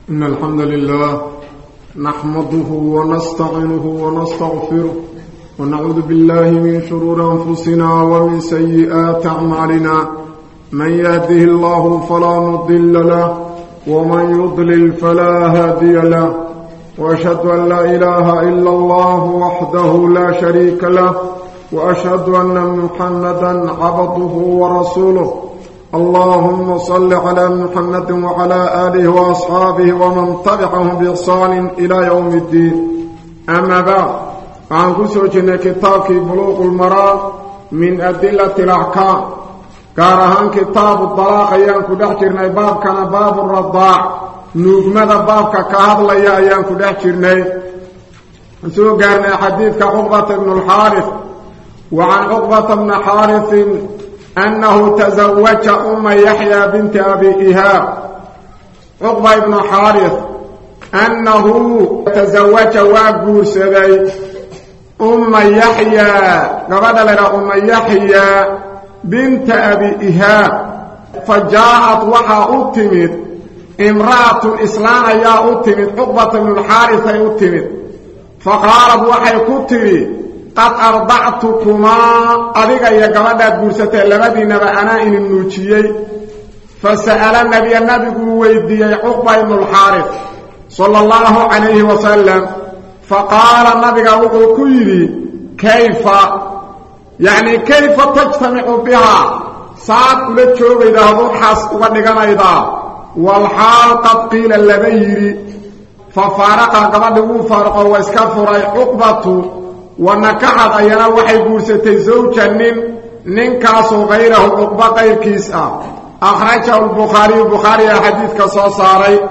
إن الحمد لله نحمده ونستعينه ونستغفره ونعوذ بالله من شرور أنفسنا ومن سيئات أعمالنا من يهده الله فلا مضل له ومن يضلل فلا هادي له وأشهد أن لا إله إلا الله وحده لا شريك له وأشهد أن محمدا عبده ورسوله اللهم صل على محمد وعلى آله وأصحابه ومن تبعهم بإحسان إلى يوم الدين أما بعد عن قصوى كتاب بلوغ المرام من أدلة الأحكام كارهان كتاب الطلاق أيام كدحجرنا باب كان باب الرضاع نجمد باب كهذا ليا أيام كدحجرنا سوى قارنا حديث كعقبة بن الحارث وعن عقبة بن حارث أنه تزوج أم يحيى بنت أبي إيهاب عقبة بن حارث أنه تزوج وابور سبي أم يحيى قبل لنا أم يحيى بنت أبي إيهاب فجاءت وحا أتمت امرأة الإسلام يا أتمت عقبة بن الحارث أتمت فقالت وحي كتري قد أرضعتكما أذيك يا قبادات بورسة لبدينا بأنا إن النوتيي فسأل النبي ويدي عقبة بن الحارث صلى الله عليه وسلم فقال النبي وكيلي كيف يعني كيف تجتمع بها ساعة لتشوف إذا ضحس ودقنا إذا والحال قد قيل اللبيري ففارق قباده فارق واسكفر عقبة ونكحت أينا وحي بورستي زوجا ننكاسو غيره عقبة غير كيسا أخرجه البخاري حديث كصاصاري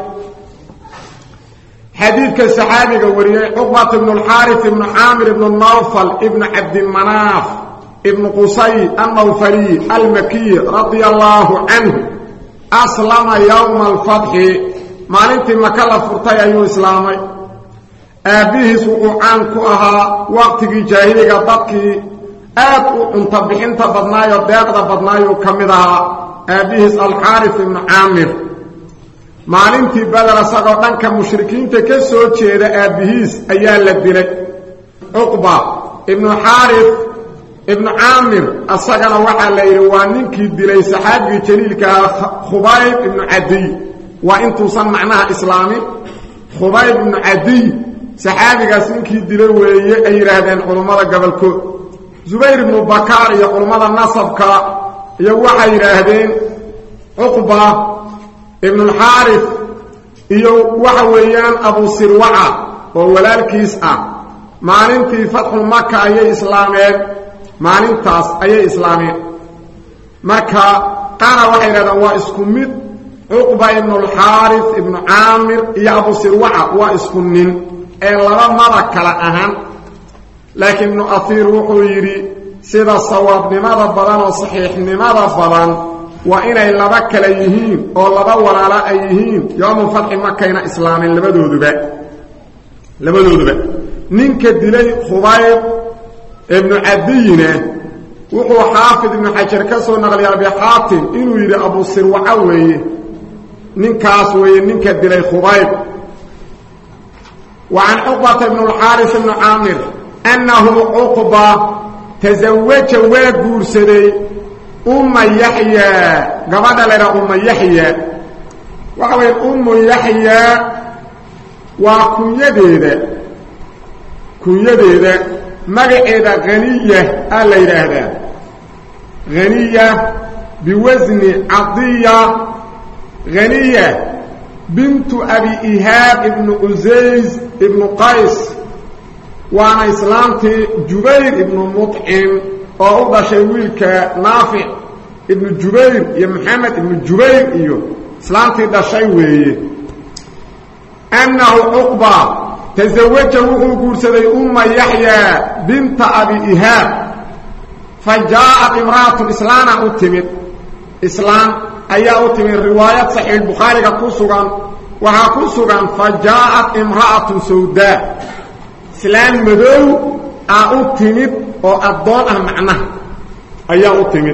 حديث كالسحابي وريه عقبة بن الحارث بن عامر بن النوفل ابن عبد المناف ابن قصي النوفلي المكي رضي الله عنه أسلم يوم الفتح مالنتي مكلا فرطي أيو إسلامي أبيه سوء ku ahaa waqtigii jaahiliga dadkii aad u inta bixinta badnaayo deeqda badnaayo kamid ahaa abihiis al-Harith ibn Amir maalintii badar asagoo dhanka mushrikiinta ka soo jeeda abihiis ayaa la dilay Uqba ibn Harith ibn Amir asagana waxa la yiri waa ninkii dilay saxaabiga jaliilka Khubayb ibn Adi waa intuu san macnaha islaami Khubayb ibn Adi saxaabigaas ninkii dilay weeye ay yiraahdeen culimada gobolkood Zubayr ibn Bakar iyo culimada nasabka iyo waxay yiraahdeen Uqba ibn al-Harith iyo waxa weeyaan Abu Sirwa'a oo walaalkiis ah maalintii Fathul Makkah ayay islaameen maalintaas ayay islaameen marka qaar waxay yiraahdeen waa isku mid Uqba ibn al-Harith ibn Amir iyo Abu Sirwa'a waa isku nin لما مرة كلا أهم لكن ابن أثير وحويري سيدا الصواب لماذا بضان وصحيح لماذا بضان وإن إلا بك ليهين أو لبول على أيهين يوم فتح مكة إسلام لبدو دباء ننك الدلي خبايب ابن عدينا وحو حافظ ابن حجر كسو نغلي أبي حاتم إنو يري أبو سروعوي ننكاسوي ننك الدلي خبايب وعن عقبة بن الحارث بن عامر أنه عقبة تزوج وابور سري أم يحيى قبض لنا أم يحيى وعوين أم يحيى وكن يديد مقعد غنية الليلة هذا غنية بوزن عضية غنية بنت أبي إيهاب ابن عزيز ابن قيس وانا إسلامتي جبير ابن مطعم وأوضى شويلك نافع ابن جبير يا محمد ابن جبير إيو إسلامتي دا شوي أنه عقبة تزوجه قرسدي أم يحيى بنت أبي إيهاب فجاءت امرأة الإسلام أتمت إسلام أي أتمت رواية صحيح البخاري كسوغان وكسوغان فجاءت امرأة سوداء سلام مدو أتمت وأضونها معناه أي أتمت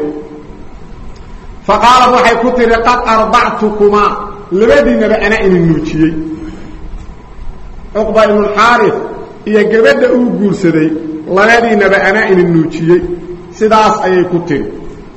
فقال وحي كتر قد أرضعتكما لبدينا بأنا إن النوتيي عقبة بن الحارث iyo gabadha uu guursaday labadiinaba anaa in nuujiyay sidaas ayay ku tiri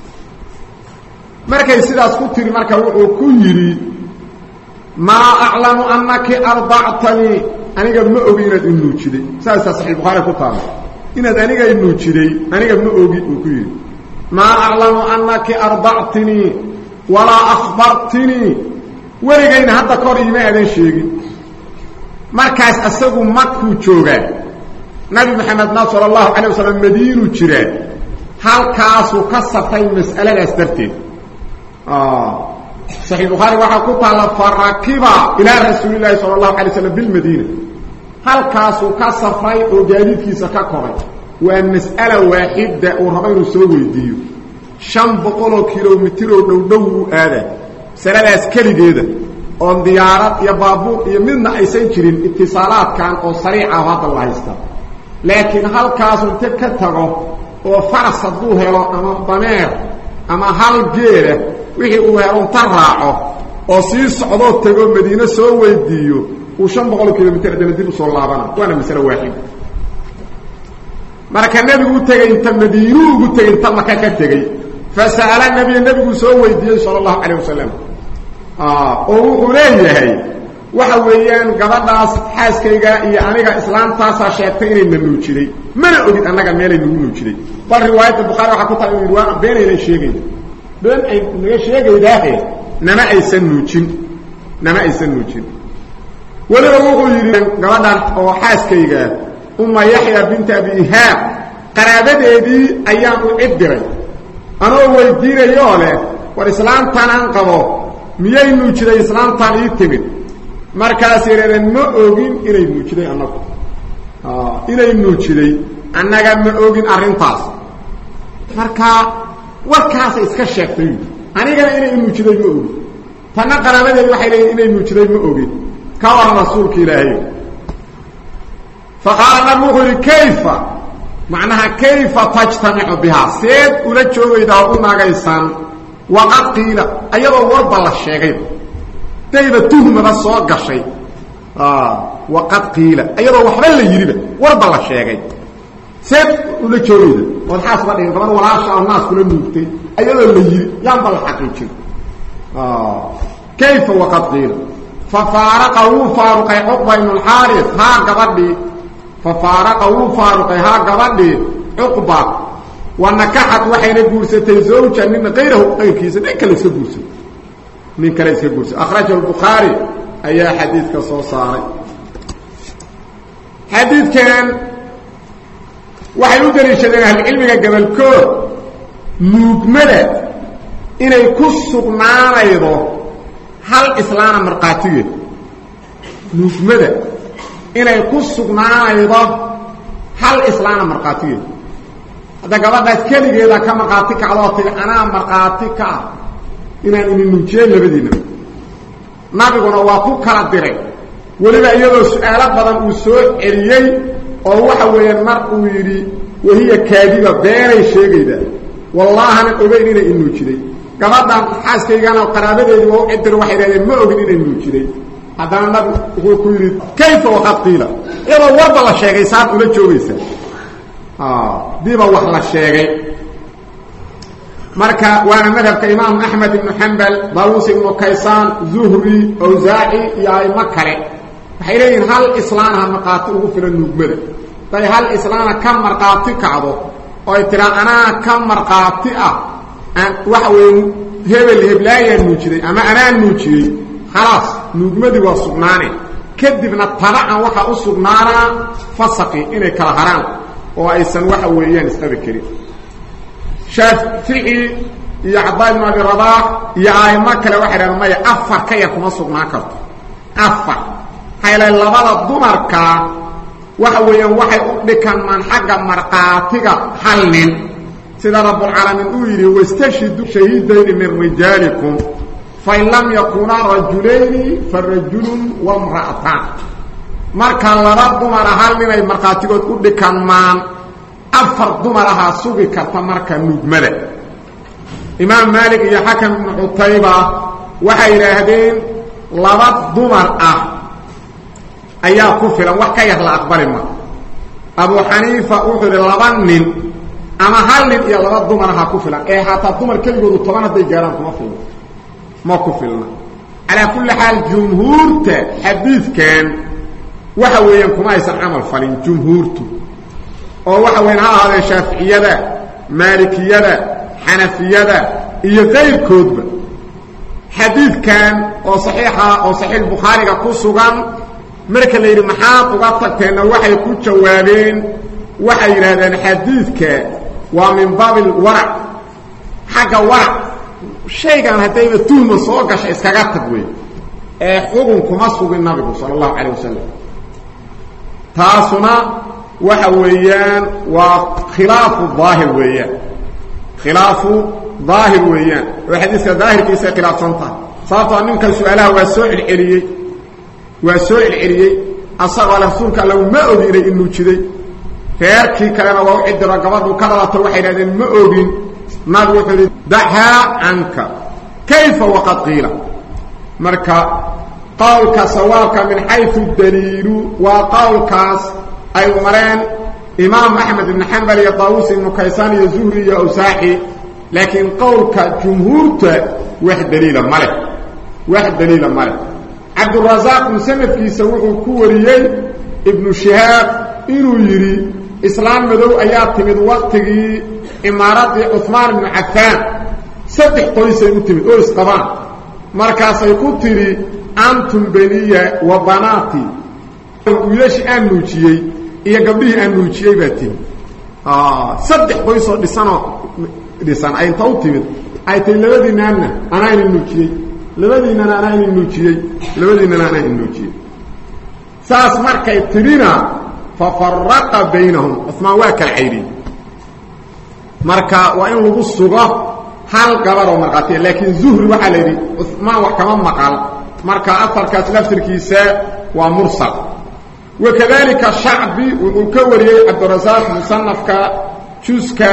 markay sidaas ku tiri marka wuxuu ku yiri ma a'lamu annaki arda'tani aniga ma ogi inaad nuujiday saas sahih bukhari ku taala inaad aniga nuujiday aniga ma ogi uu ku yiri ma a'lamu annaki arda'tini wala akhbartini warigayna hadda kor iima aadan sheegin markaas asagu makku joogaa nabi maxamed sallallahu alayhi wasallam madiinu jira halkaas uu ka safay mas'aladaas darteed sahih bukhari waxa ku taala farakiba ila rasuulillahi sallallahu alayhi wasallam bil madina halkaas uu ka safay oo gaadiidkiisa ka koray waa mas'ala waahida oo raba inuu soo weydiiyo 500 kilomitir oo dhow aada saladaas kaligeeda oo diyaarad iyo baabuur iyo midna aysan jirin ittisaalaadkan oo sariica hadda la haysta laakiin halkaas inta ka tago oo faras haduu helo ama dameer ama hal geela wixii uu helo taraaco oo si socdo tago Madiina soo weydiiyo uu 500 kilomitir dib soo laabana waana mas'ala waahid marka nabigu tagay inta Madiina ugu tagay inta Makka ka tagay fasala nabigu soo weydiiyay sallallahu alayhi wasallam oo wuxuu leeyahay waxa weeyaan gabadhaas xaaskayga iyo aniga islaamtaas sheegtay inay nuujiday mana ogid annaga meelay nuujiday bal riwaayada bukhari waxa ku tahay riwaayad been ay sheegay been ay naga sheegaydaa nama aysan nuujin wala wuxuu yiri gabadhan oo xaaskayga umma yahya bint abi ihab qaraabadeedii ayaan u cidiray anoo weydiinayo leh war islaamtan aan qabo miyay nuujiday islaamtan ii timid markaas yireen ma ogin inay nuujiday annagu inay nuujiday annaga ma ogin arintaas marka warkaas iska sheegtay aniga inay nuujiday ma ogin tan qarabadeedu waxay leeyihiin inay nuujiday ma ogin ka war rasuulka ilaahay faqala muhri kayfa macnaha kayfa tajtami'u biha sayd ula joogayda u naagaysan waqad qila ayadoo warba la sheegay tayba tuhmada soo gashay waqad qila ayadoo waxba la yiriba warba la sheegay sayd ula joogayda waxaas ba dhigay gabar walaasha oo naas kula nuugtay ayadoo la yiri yaan bal xaqiijin kayfa waqad qila ففارقه فاروق عقبة بن الحارث ها قبضي ففارقه فاروق ها قبضي عقبة ونكحت وحين قرستي زوجا من غيره غير كيسا من كلا يسقرس أخرجه البخاري أي حديث كصوصاري حديث كان وحيو دريشة أهل العلم قبل كور مجملة إن يكسر ناريضه هل إسلام مرقاتية نجمدة إن يكسر ناريضه هل إسلام مرقاتية هذا قبضة كلي إذا كان مرقاتيك على أنا مرقاتيك إن النجيل لبدينا نبينا وافوك كالدري ولذا يدو سؤالات بدن أسوء إليي أو وحوية المرء يري وهي كاذبة بيري شيء ده والله أنا أبين إنه النجيل قبضة حاسكيغانا وقرابته وعدر وحيدين ما أبين إنه النجيل هذا النبي يقول كيف وقد قيل إذا ورد الله الشيء ساعد ولا جويسة ديبا وحلا الشيء مركا وانا مذهب كإمام أحمد بن حنبل ضاووس بن كيسان زهري أوزاعي يا مكري حيرين هل إسلامها مقاطعه في النجمة طيب هل إسلامها كم مرقاطع كعبه ويترى أنا كم مرقاطع وحوين هبل هبلايا النوجري أما أنا النوجري خلاص نجمة دي وصغناني كدبنا الطبع وحا أصغنانا فسقي إني كالهران وإيسان وحوين استبكري شافعي يا عباد بن ابي رباح يا ايما كلا واحد ما يافر كيكما سغنا كرت افر حيلا لبدا دمركا وحويان waxay u dhikan man xaga marqaatiga halin sida rabbul alamin uu yiri wastashidu shahidayn min rijalikum fa in lam yakuna rajulayn farajulun wa imra'atan marka laba dumar halin ay marqaatigood u dhikan maan afar dumaraha sugi karta marka nugmada imaam malik iyo hakim ibn utayba waxay yiraahdeen laba dumar ah ayaa ku filan wax ka yar la aqbali ma Abu Hanifa wuxuu laba nin ama hal nin iyo laba dumar ha ku filan ee hataa dumar keligoodu 10 haday gaaraan kuma filan ma ku filna ala kulli hal jumhuurta hadithkan waxa weeyaan kuma aysan amal falin jumhuurtu oo waxa weyn ha ahaadeen Shaafi'iyada Maalikiyada Hanafiyada iyo qayrkoodba hadithkan oo saxiixa oo sahih Bukhari ku sugan marka la yiri maxaa uga tagteena waxay ku jawaabeen waxay yiraahdeen hadithka waa min babil wara' haga wara' shaygan hadayba tuhma soo gashay iskaga tagway ee xugun kuma sugin nabiga sallallahu alayhi wasallam taasuna waxa weeyaan waa khilaafu dhaahir weeyaan khilaafu dhaahir weeyaan oo xadiiska dhaahirkiisa khilaafsanta sababtoo ninka su'aalaha waa soo celceliyay asagoo rasuulka lagu ma oginay inuu jiday reerkii kalena waa u cidira gabadhu ka dhalato waxay yiraahdeen ma ogin nabigu wuxuu yiri daha anka kayfa waqad qila marka qawlka sawaabka min haythu dalilu wa qawlkaas ay umareen imam ahmed ibn hanbal iyo daawus ibn kaysan iyo zuhri iyo awsaahi laakiin qawlka jumhuurta wax daliila male عبد الرزاق مسند في سوق كوريي ابن شهاب إنه يري إسلام مدو أيات من وقته إمارات عثمان بن عفان صدق قيس يمتمد أولس طبعا مركز يقول تري أنتم بنية وبناتي ويلاش أنوشيي إيا قبله أنوشيي باتي صدق قيس لسان أين توتمد أي تلوذي نانا أنا أنوشيي labadiina ana nuujiyay saas markay tirina fa farraqa baynahum Uthman waa kala xayri marka waa in lagu sugo hal gabar oo marqaati laakiin Zuhri waxa la yiri Uthman wax kama maqal marka afarkaas laftirkiisa waa mursal wakadalika Sha'bi wuxuu ka wariyay Abdurrazzaq musannafka juska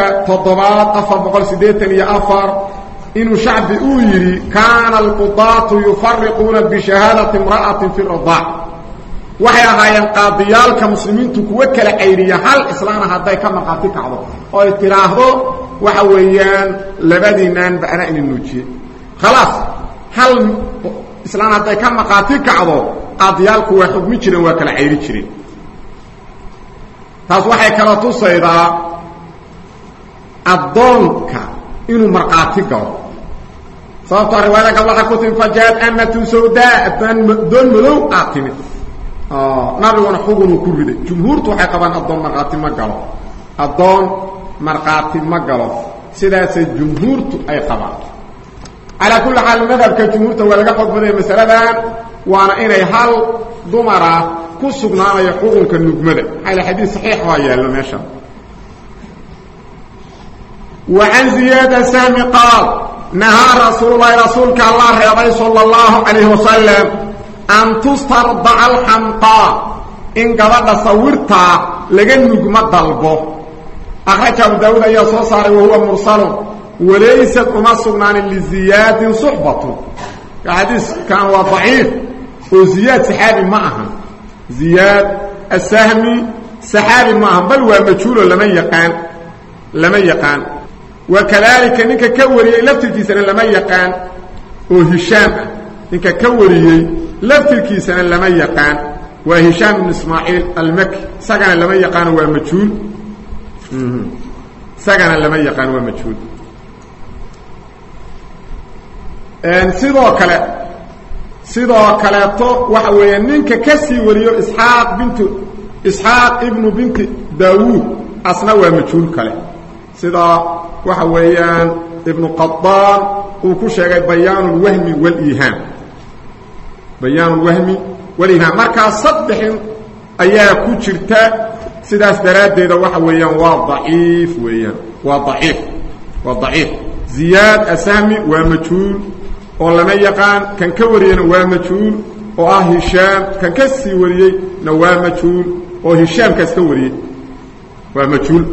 784 إنه شعب يري كان القضاة يفرقون بشهادة امرأة في الرضاع وحيا هاي القاضيال كمسلمين تكوكل عيرية هل إسلانا هداي كما قاتك عضو وإتراهو وحويان لبدينان بأنا إن النوجي خلاص هل إسلانا هداي كما قاتك عضو قاضيال كوا حكمي جرين وكل عيري جرين تاس وحي كراتو سيدا الضونك إنه مرقاتك عضو صارت رواية قبل حكوتين فجاءت أمة سوداء دون ملو آتمت نبي ونحوقون كل ذي جمهور توحي قبان الضون مرقاتي مقالو الضون مرقاتي مقالو سيداسي جمهور أي قبان على كل حال المذهب كجمهور تولغا حكم ذي مسألة وانا إني حال ضمرة كسقنا يحوقون كالنجمدة هذا حديث صحيح ويا لنشا وعن زيادة سامي قال نهى رسولك الله رضي صلى الله عليه وسلم أن تسترضع الحمقاء إن قبض صورتها لغن نجمة ضلبه أخرج أبو داود يصوصر وهو مرسل وليست أمسقنا لزياد صحبته الحديث كان ضعيف وزياد سحابي معها زياد السهمي سحابي معها بل هو مجهول لمن يقان وكذلك انك كوري لفتكيسن لما يقان وهشام انك كوري لفتكيسن لما يقان وهشام بن اسماعيل المكي سكن لما يقان ومجهول سكن لما يقان ومجهول ان sidoo kale to waxa weeyaan ninka kasi wariyo isxaaq ibn bint daawud asna waa majhuul kale sida waxa weeyaan ibn qattan uu ku sheegay bayaan al-wahmi wal-iham marka saddex ayaa ku jirta sidaas daraadeeda waxa weeyaan waa dhaif ziyad asami waa majhuul oo lama yaqaan kan ka wariyana waa majhuul oo ah hisham kan ka sii wariyay na waa majhuul oo hisham ka sii wariyay waa majhuul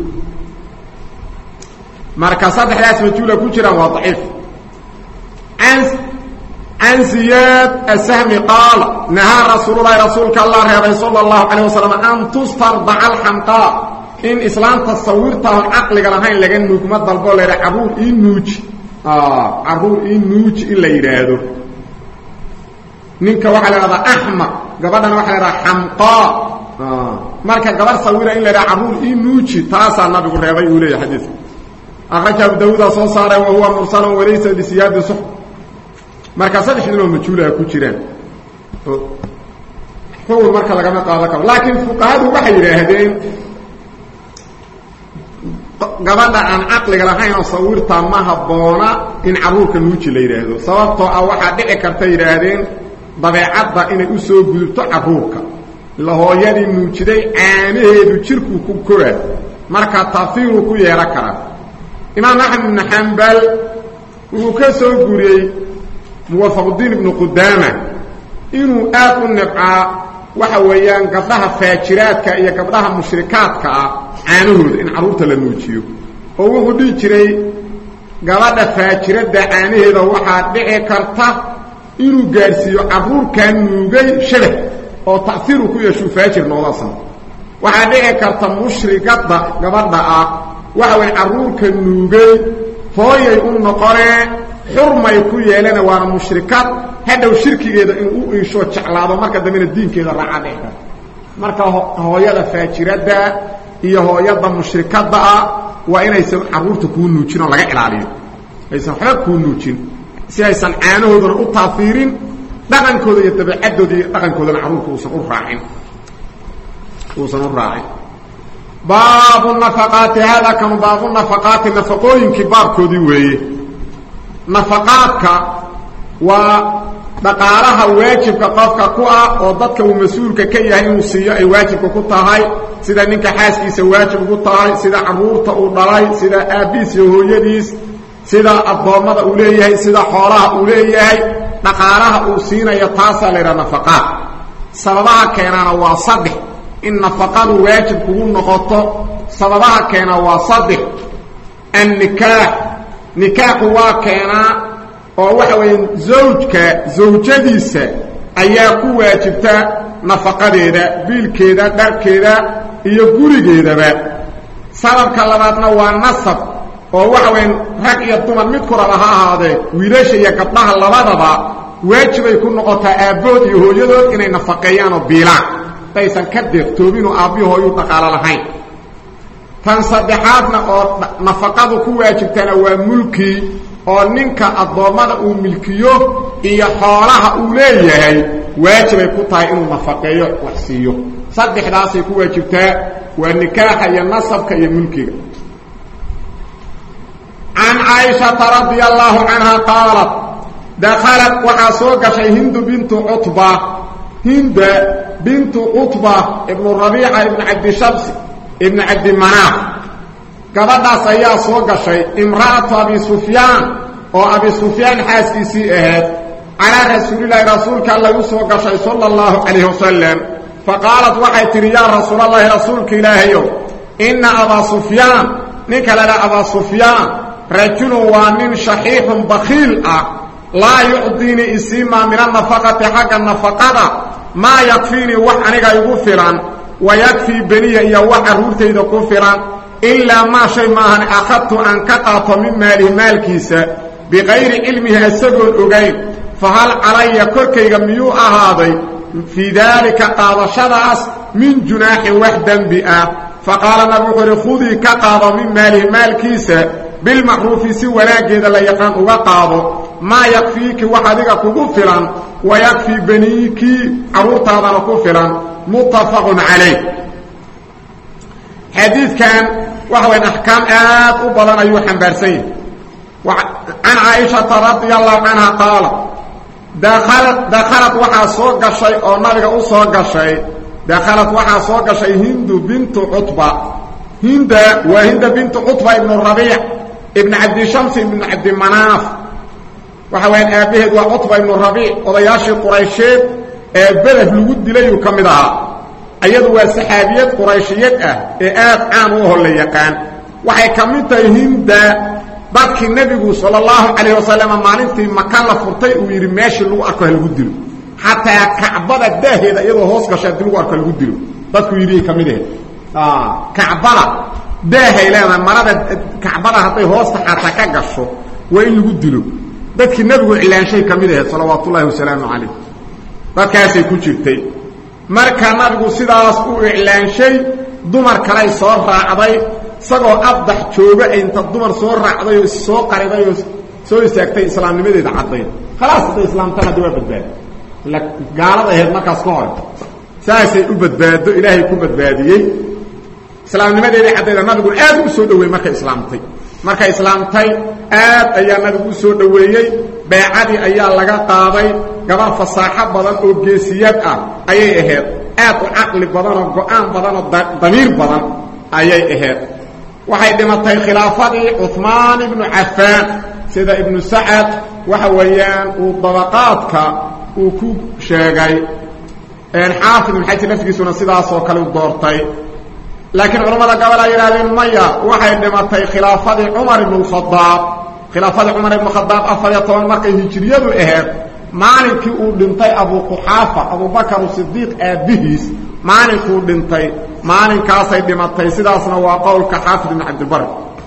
marka saddexdaas majhuula ku jiraan waa dhaif عن زياد السهمي قال نهى رسول الله رضي صلى الله عليه وسلم أن تسترضع الحمقاء إن إسلام تصورته العقل لهين لكن نكمة ضربوا لها عبور إنوج عبور إنوج إلا يرادو نينك وحل هذا أحمق قبلنا وحل هذا حمقاء marka gabar sawira in la raacuu inuuji taasa nabigu reebay uu leeyahay xadiis akhraja Daawud soo saaray oo huwa mursal walaysa bi siyad suh marka sadexdii majhuula ku jiraan oo marka laga ma qaado karo laakiin fuqahaadu waxay yiraahdeen gabadha aan aqliga lahayn oo sawirta ma haboona in caruurka nuuji la yiraahdo sababtoo ah waxa dhici karta yiraahdeen dabeecadda inay u soo gudubto caruurka lahooyadii nuujiday caanaheedu jirku ku koraa marka taafiiru ku yeera kara imaam Ahmad ibn Hanbal uu ka soo guriyay Muwafaquddin ibn Qudama inuu aad u nabca waxa weeyaan gabdhaha faajiraadka iyo gabdhaha mushrikaadka ah caanahooda in caruurta la nuujiyo oo wuxuu dhigi jiray gabadha faajirada caanaheeda waxa dhici karta inuu gaarsiiyo caruurkan nuugay shabah oo taafiiru ku yeesho faajir noolasan waxa dhici karta mushrikada gabadha ah waxa way caruurka nuugay hooyay u noqoree xurmay ku yeelana waa mushrikad hadhow shirkigeeda in uu isho jeclaado marka damina diinkeeda raacada marka hooyada faajirada iyo hooyada mushrikada ah waa inaysan caruurta ku nuujin oo laga ilaaliyo aysan xaq ku nuujin si aysan caanahoodana u taafiirin dhaqankooda iyo tabiicadooda iyo dhaqankooda caruurka uusan u raacin baabu nafaqaati hada kan baabu nafaqaati nafaqooyinki baabkoodii weeye nafaqaadka waa dhaqaalaha waajibka qofka ku ah oo dadka uu mas'uulka ka yahay inuu siiyo ay waajibka ku tahay sida ninka xaaskiisa waajib ku tahay sida caruurta uu dhalay sida aabiis iyo hooyadiis sida adoomada uu leeyahay sida xoolaha uu leeyahay dhaqaalaha uu siinayo taasa leeyahay nafaqaad sababaha keenana waa saddex in nafaqadu waajib kugu noqoto sababaha keena waa saddex nikaaxu waa keena oo waxa weeye zawjadiisa ayaa ku waajibta nafaqadeeda biilkeeda dharkeeda iyo gurigeedaba sababka labaadna waa nasab oo waxa weeye rag iyo dumar mid ku raba ha ahaadee wiilasha iyo gabdhaha labadaba waajib ay ku noqotaa aabood iyo hooyadood inay nafaqeeyaan oo biilaan aysan ka deeqtoobin oo aabbiyo hooyo dhaqaale lahayn tan saddexaadna oo nafaqadu ku waajibtana waa mulki oo ninka adoomada uu milkiyo iyo xoolaha uu leeyahay waajib ay ku tahay inuu nafaqeeyo wax siiyo saddexdaas ay ku waajibtaa waa nikaaxa iyo nasabka iyo mulkiga عن عائشة رضي الله عنها قالت دخلت وحاسوك هند بنت عطبة هند بنت عطبة ابن الربيع ابن عبد شمس ابن عبد مناف قبضا سيا سوق شيء امرأة أبي سفيان وأبي سفيان حاسكسي أهد على رسول الله رسولك الله سوق شيء صلى الله عليه وسلم فقالت وحيتر يا رسول الله رسولك إلهي إن أبا سفيان نكلا أبا سفيان رجل ومن شحيح بخيل لا يعطيني اسما من النفقة حق النفقة ما يكفيني وحنك يغفرا ويكفي بني يوحرورتي يغفرا إلا ما شيء ما أخذت أن كقاط من مالي مالكيسا بغير علمه السبب الأغيب فهل علي كركي يميو هذا في ذلك قاض شرعس من جناح وحدا بآ فقال نبو خذي كقاض من مالي مالكيسا بالمعروف سوى لاجد لا يقان وقاض ما يكفيك وحدك كغفرا ويكفي بنيك عروت هذا كغفرا متفق عليه حديث كان وهو أحكام آت وبلن أيها حنبارسين عن عائشة رضي الله عنها قال دخلت وحا سوق الشيء أو نرجع سوق الشيء دخلت وحا سوق الشيء هند بنت عطبة هند بنت عطبة ابن الربيع ابن عبد شمس ابن عبد مناف وحوين أبيه وعطبة ابن الربيع وضياشي قريشيت بلد الود ليه كمدها أيضا صحابيات قريشيات آت عاموه اللي يقان وحي كمدها هند dadkii nabigu sallallahu alayhi wasallam maalintii Makka la furtay uu yiri meeshii lagu arko lagu dilo hatta Kacbada daaheeda iyadoo hoos gashay lagu arko lagu dilo dadku yiri kamid Kacbada daaheeda marada Kacbada haday hoosta xataa ka gasho way lagu dilo dadkii nabigu ilaanshay kamid sallallahu alayhi wasallam dadkaasay ku jirtay marka nabigu sidaas u ilaanshay dumar kale soo raacday sagoo abdax jooga inta dumar soo raacday oo soo qariday oo soo istaagtay islaamnimadeeda caday khalaas islaamtana dawaa badbaad la gaalada heed markaas ka hor saasay u badbaado ilaahay ku badbaadiyay islaamnimadeeda caday nabigu aad u soo dhaweey marka islaamtay aad ayaa nabigu u soo dhaweeyay bay'adi ayaa laga qaaday gabar fasaaxo badan oo geesiyad ah ayay ahayd aad u aqli badan oo go'aan badan oo damiir badan ayay ahayd waxay dhimatay khilaafadii Uthman ibn Affan sida ibn Sa'ad waxa weeyaan uu dabaqaadka uu ku sheegay xaafid ibn Hajar laftiisuna sidaas oo kale u doortay laakiin culimada gabadha yiraahdeen maya waxay dhimatay khilaafadii Umar ibn Khattab afar iyo toban markay hijriyadu ahayd maalinkii uu dhintay Abu Quhafa Abu Bakr as-Siddiq aabihiis maalinkii uu dhintay maalinkaasay dhimatay sidaasna waa qowlka Xaafid ibn Abd al-Barr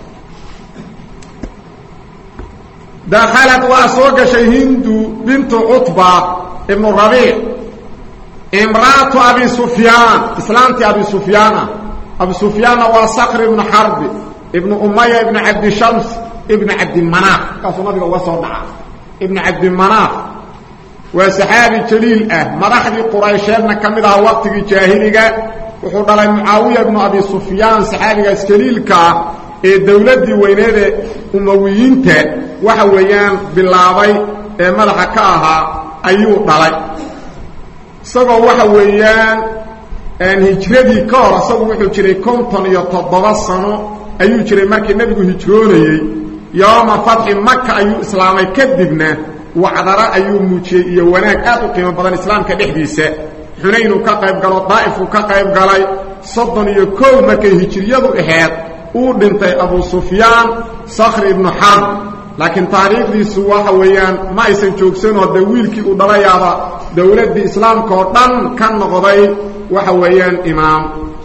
dakhalat wa aswaqa Hindu bint Utba ibn Rabi' imra'atu Abi Sufyan islamti Abi Sufyan wa Sakhr ibn Harb ibn Umayyah ibn Abd Shams ibn Abd Manaf kaasoo nabiga uga soo dhaca ibn Abd Manaf waa saxaabi jaliil madaxdii Quraysheedna kamid ah waqtigii jaahiliga wuxuu dhalay Muawiya ibn Abi Sufyan saxaabigaas jaliilka ee dawladii weyneed ee Umayyiinta waxa weeyaan bilaabay ee madaxa ka ahaa ayuu dhalay isagoo waxa weeyaan hijradii ka hor asagoo wuxuu jiray 57 sano ayuu jiray markii nabigu hijroonayay yooma fathi Makka ayuu islaamay kadibna wacdara ayuu muujiyay iyo wanaag aad u qiimo badan islaamka dhexdiisa Xunayn ka qayb galo Daa'if ka qayb galay 31 markay hijriyadu ahayd uu dhintay Abu Sufyan Sakhr ibn Harb laakiin taariikhdiisu waxa weeyaan ma aysan joogsan oo wiilkii uu dhalayaaba dawladda islaamka oo dhan ka noqday waxa weeyaan imaam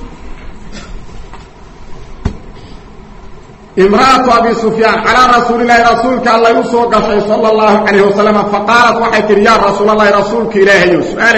امرأة أبي سفيان على رسول الله رسولك الله يسوق شيء صلى الله عليه وسلم فقالت وحيت يا رسول الله رسولك إلهي سؤال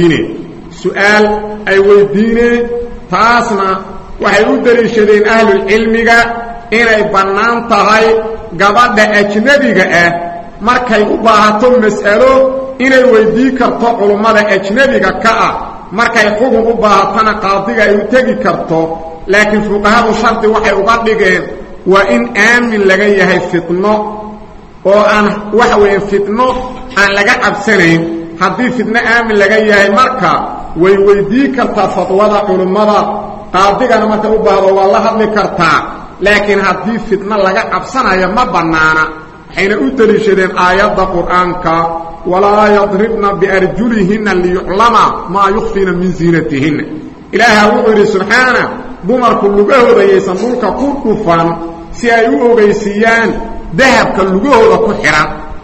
أي ويديني تاسنا وحيود رشدين أهل العلم إني بنان تهي قبض أجنبي markay u baahato mas'alo inay weydii karto culimada ajnabiga ka ah markay xugun u baahatana qaadiga ay u tagi karto laakiin fuqahadu sharti waxay uga dhigeen waa in aamin laga yahay fitno oo aan waxa weeye fitno aan laga cabsanayn haddii fitno aamin laga yahay marka way weydii kartaa fatwada culimada qaadigana marka u baahdo waa la hadli kartaa laakiin haddii fitno laga cabsanayo ma banaana حين أدرشدين آيات القرآن ولا يضربن بأرجلهن ليعلم ما يخفين من زينتهن إلهي وغير سبحانه بمر كل جهود يسمولك كفان سيأيوه بيسيان ذهب كل جهود كحرا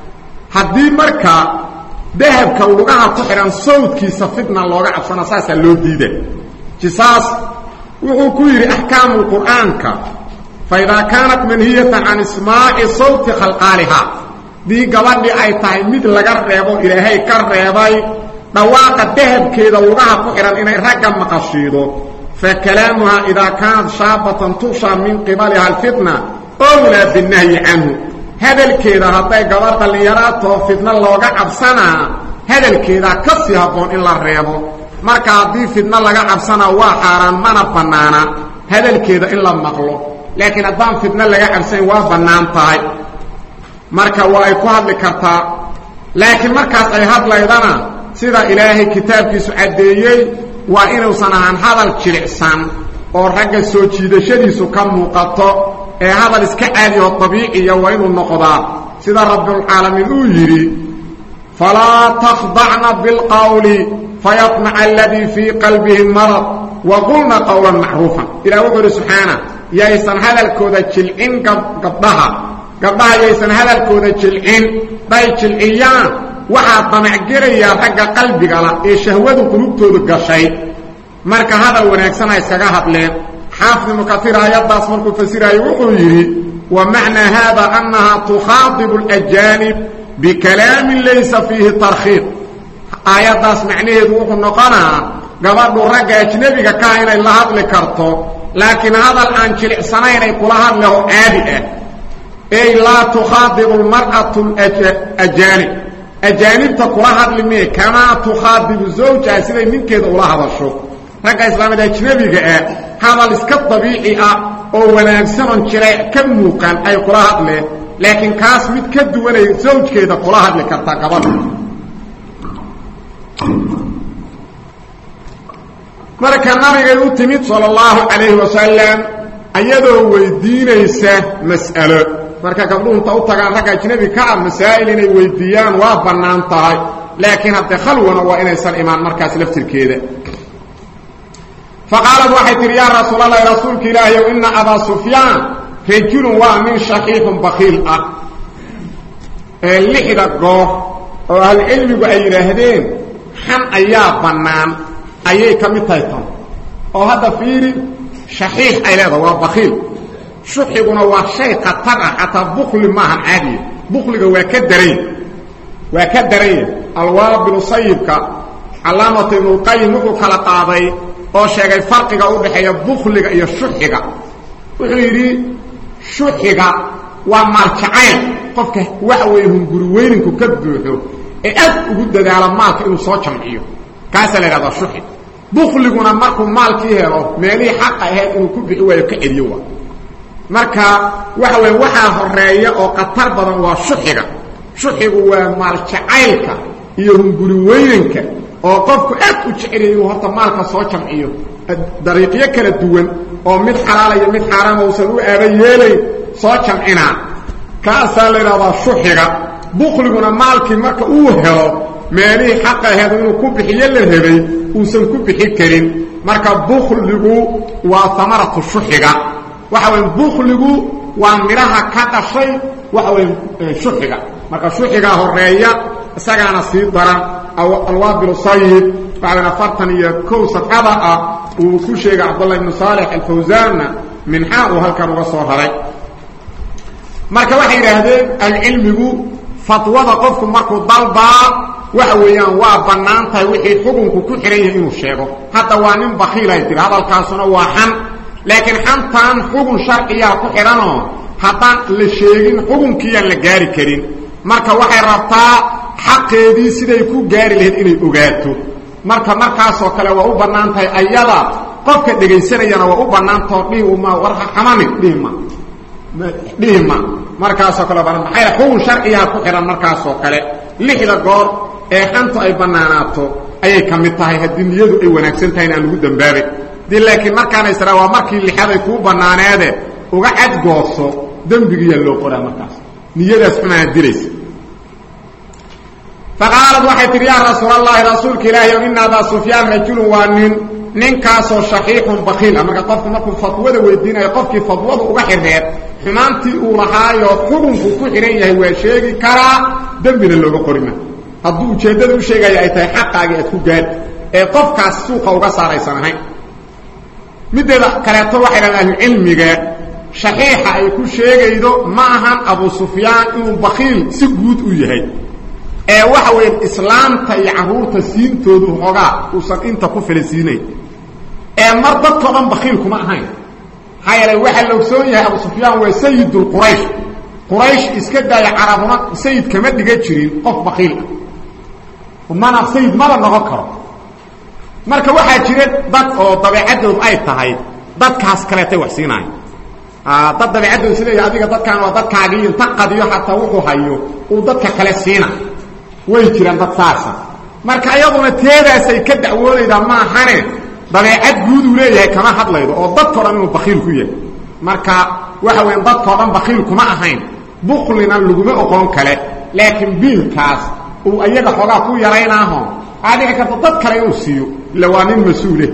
حدي مركا ذهب كل جهود كحرا صوت كي صفتنا الله عبصنا ساسا اللو ديده جساس وغير أحكام القرآن فإذا كانت منهية عن اسماع صوت خلقالها دي قبل أي تهميد لقربه إلهي كربه نواق الدهب كذا وقعها فقرا إنه رقم مقصيده فكلامها إذا كانت شابة تخشى من قبلها الفتنة أولى بالنهي عنه هذا الكذا هطي قبل اللي يراته فتنة لوقع بسنة هذا الكذا كسيها قون إلا الريبه مركا دي فتنة لوقع بسنة وحارا من بنانا هذا الكذا إلا مقلوب لكن أدام فتنة لغا عبسين وابنان طاي مركا وايكو هاد لكرتا لكن مركا اي هاد لايدانا سيدا إلهي كتاب كيسو عديي وإنو سنهان هذا الكرعسان ورقا سوچيدة شديسو كم مقاطو اي هذا الاسكعالي والطبيعي وإنو النقضاء سيدا رب العالمين يري فلا تخضعن بالقول فيطمع الذي في قلبه مرض وقلنا قولا معروفا إلى وقل سبحانه يايسان هذا الكودة جلعين قبضها gabdhaha ayaysan hadalkooda jilcin bay jilciyaan waxaa damacgelaya ragga qalbiga la ee shahwadu qulubtooda gashay marka hadal wanaagsan ay iskaga hadleen xaafid ibn kathir ayadaas markuu fasirayo wuxuu yiri wa macna hada annaha tukhatib al-ajanib bikalam laysa fihi tarkhib ayadaas macnaheedu wuxuu noqonaa gabadhu ragga ajnabiga ka inay la hadli karto laakiin hadal aan jilicsanayn ay kula hadlaho caadi ah ay la tukhatib al-mar'atu al-ajanib ajanibta kula hadli mee kama tukhatib zawja siday ninkeeda ula hadasho ragga islaamada ajnabiga ah hadal iska dabiici ah oo wanaagsan oo jiray ka muuqan ay kula hadleen laakiin kaas mid ka duwan ay zawjkeeda kula hadli karta gabadha marka nabiga uu timid sallallahu alayhi wasallam ayadoo weydiinaysa mas'alo marka gabdhuhu inta u tagaan ragga ajnabi ka ah masaa'il inay weydiiyaan waa banaan tahay laakiin hadda khalwana waa inaysan imaan markaas laftirkeeda فقالت waxay tiri ya rasuul allah rasuulka ilaahay inna aba sufyan rajul wa min shaqih bakhil lixda goof oo hal cilmigu ay yiraahdeen xan ayaa banaan ayay kamid tahay tan oo hadda fiiri shaqih ay leedahay waa bakhil shuxiguna waa shay qatar ah ata bukhli maahan caadi bukhliga waa ka daray alwabil sayyibka علامة ابن القيم wuxuu kala qaaday oo sheegay farqiga u dhaxeeya bukhliga iyo shuxiga wuxuu yiri shuxiga waa marjacayl qofka waxa weey hunguri weyninku ka buuxo ee aad ugu dadaala maalka inuu soo jamciyo kaas la yiraahdo shuxi bukhliguna markuu maalkii helo meelii xaq ahayd inuu ku bixi waayo ka celiyo waa marka waxa weey waxa horeeya oo qatar badan waa shuxigu waa marjacaylka iyo hunguri weynanka oo qofku aad u jeceliyo horta maalka soo jamciyo dariiqyo kala duwan oo mid xalaal iyo mid xaraam oo soo aabayeelay soo jamcina kaas la yiraahdo shuxiga bukhliguna maalkii marka uu helo meelii xaq ahayd inuu ku bixiyo la helay uu san ku bixi karin marka bukhligu waa samaratu shuxiga waxa weyn bukhligu waa miraha ka dhashay waxa weyn shuxiga marka shuxiga horeeya isagana sii daran الوابل الصيب بعدنا فرطن يكو صفحة وكوشيق عبد الله بن صالح الفوزان من حاقه هل كانوا رسول هذا مركا وحي رهدين العلم فتوضى قفكم مركو ضلبا وحويان وابنان تاوحي حقنكو كحريه إنو الشيخو حتى وانين بخيلة يتر هذا الكاسونا واحن لكن حنطان حقن شرقيا كحرانو حتى للشيخين حقن كيا لقاري كرين مركا وحي ربطا xaqeedii siday ku gaari lahayd inay ogaato markaas oo kale waa u banaantahay ayada qofka dhageysanayana waa u banaanto dhihuma warha xamamin dhihima markaas oo kale baan maxay xuquuq sharciga ku xiran markaas oo kale lixda goor ee xantu ay banaanaato ayay kamid tahay hadii niyadu ay wanaagsan tahay in aan ugu dambaabay laakiin markaan isra waa markii lixaday ku banaaneede uga cad gooso dambiga loo qoraa markaas niyadaas xunaa dilaysa فقالت وحيت يا رسول الله رسولك إلهي وإن أبا سفيان رجل وانين كاسو شحيح بخيل أما قفك مكو فتوة ويدين يقفك فتوة وغحرير حمانتي أولها يقوم بكحرية وشيغي كرا دنبنا اللغة قريمة هدو جيدد وشيغي أيتاي حقا يتكو قاد قفك السوق وغسار يسانهين مدى كراتو وحير الله العلمي شحيحة يكون شيغي دو معهن أبو سفيان إنه بخيل سبود ويهي waxa weyn islaamta iyo caruurta siintoodu hoga uusan inta ku filisiinay mar dadka dhan bakhil kuma ahayn hay'ad waxa loo soo yahay Abu Sufyaan waa sayyidul Quraysh iska daay carabuna sayyid kama dhiga jirin qof bakhil umana sayyid ma noqon karo marka waxa jira dad oo dabeecadoodu ay tahay dadkaas kale tay wax siinay dad dabeecadoodu sida adiga dadkan waa dadkaagi inta qadiyo hatta wuxuu hayo uu dadka kale siinay way jiraan dad saasa marka ayaduna teedaasay ka dacwoonayda ma ahane dabeecad guud u leeyahay kama hadlaydo oo dadka dhan inuu bakhil ku yahay marka waxa weyn dadka dhan bakhil kuma ahayn bukhlina laguma oqon kale laakiin biilkaas uu ayaga xogaa ku yareenaaho adiga ka dad kale uu siiyo lawaanin mas'uule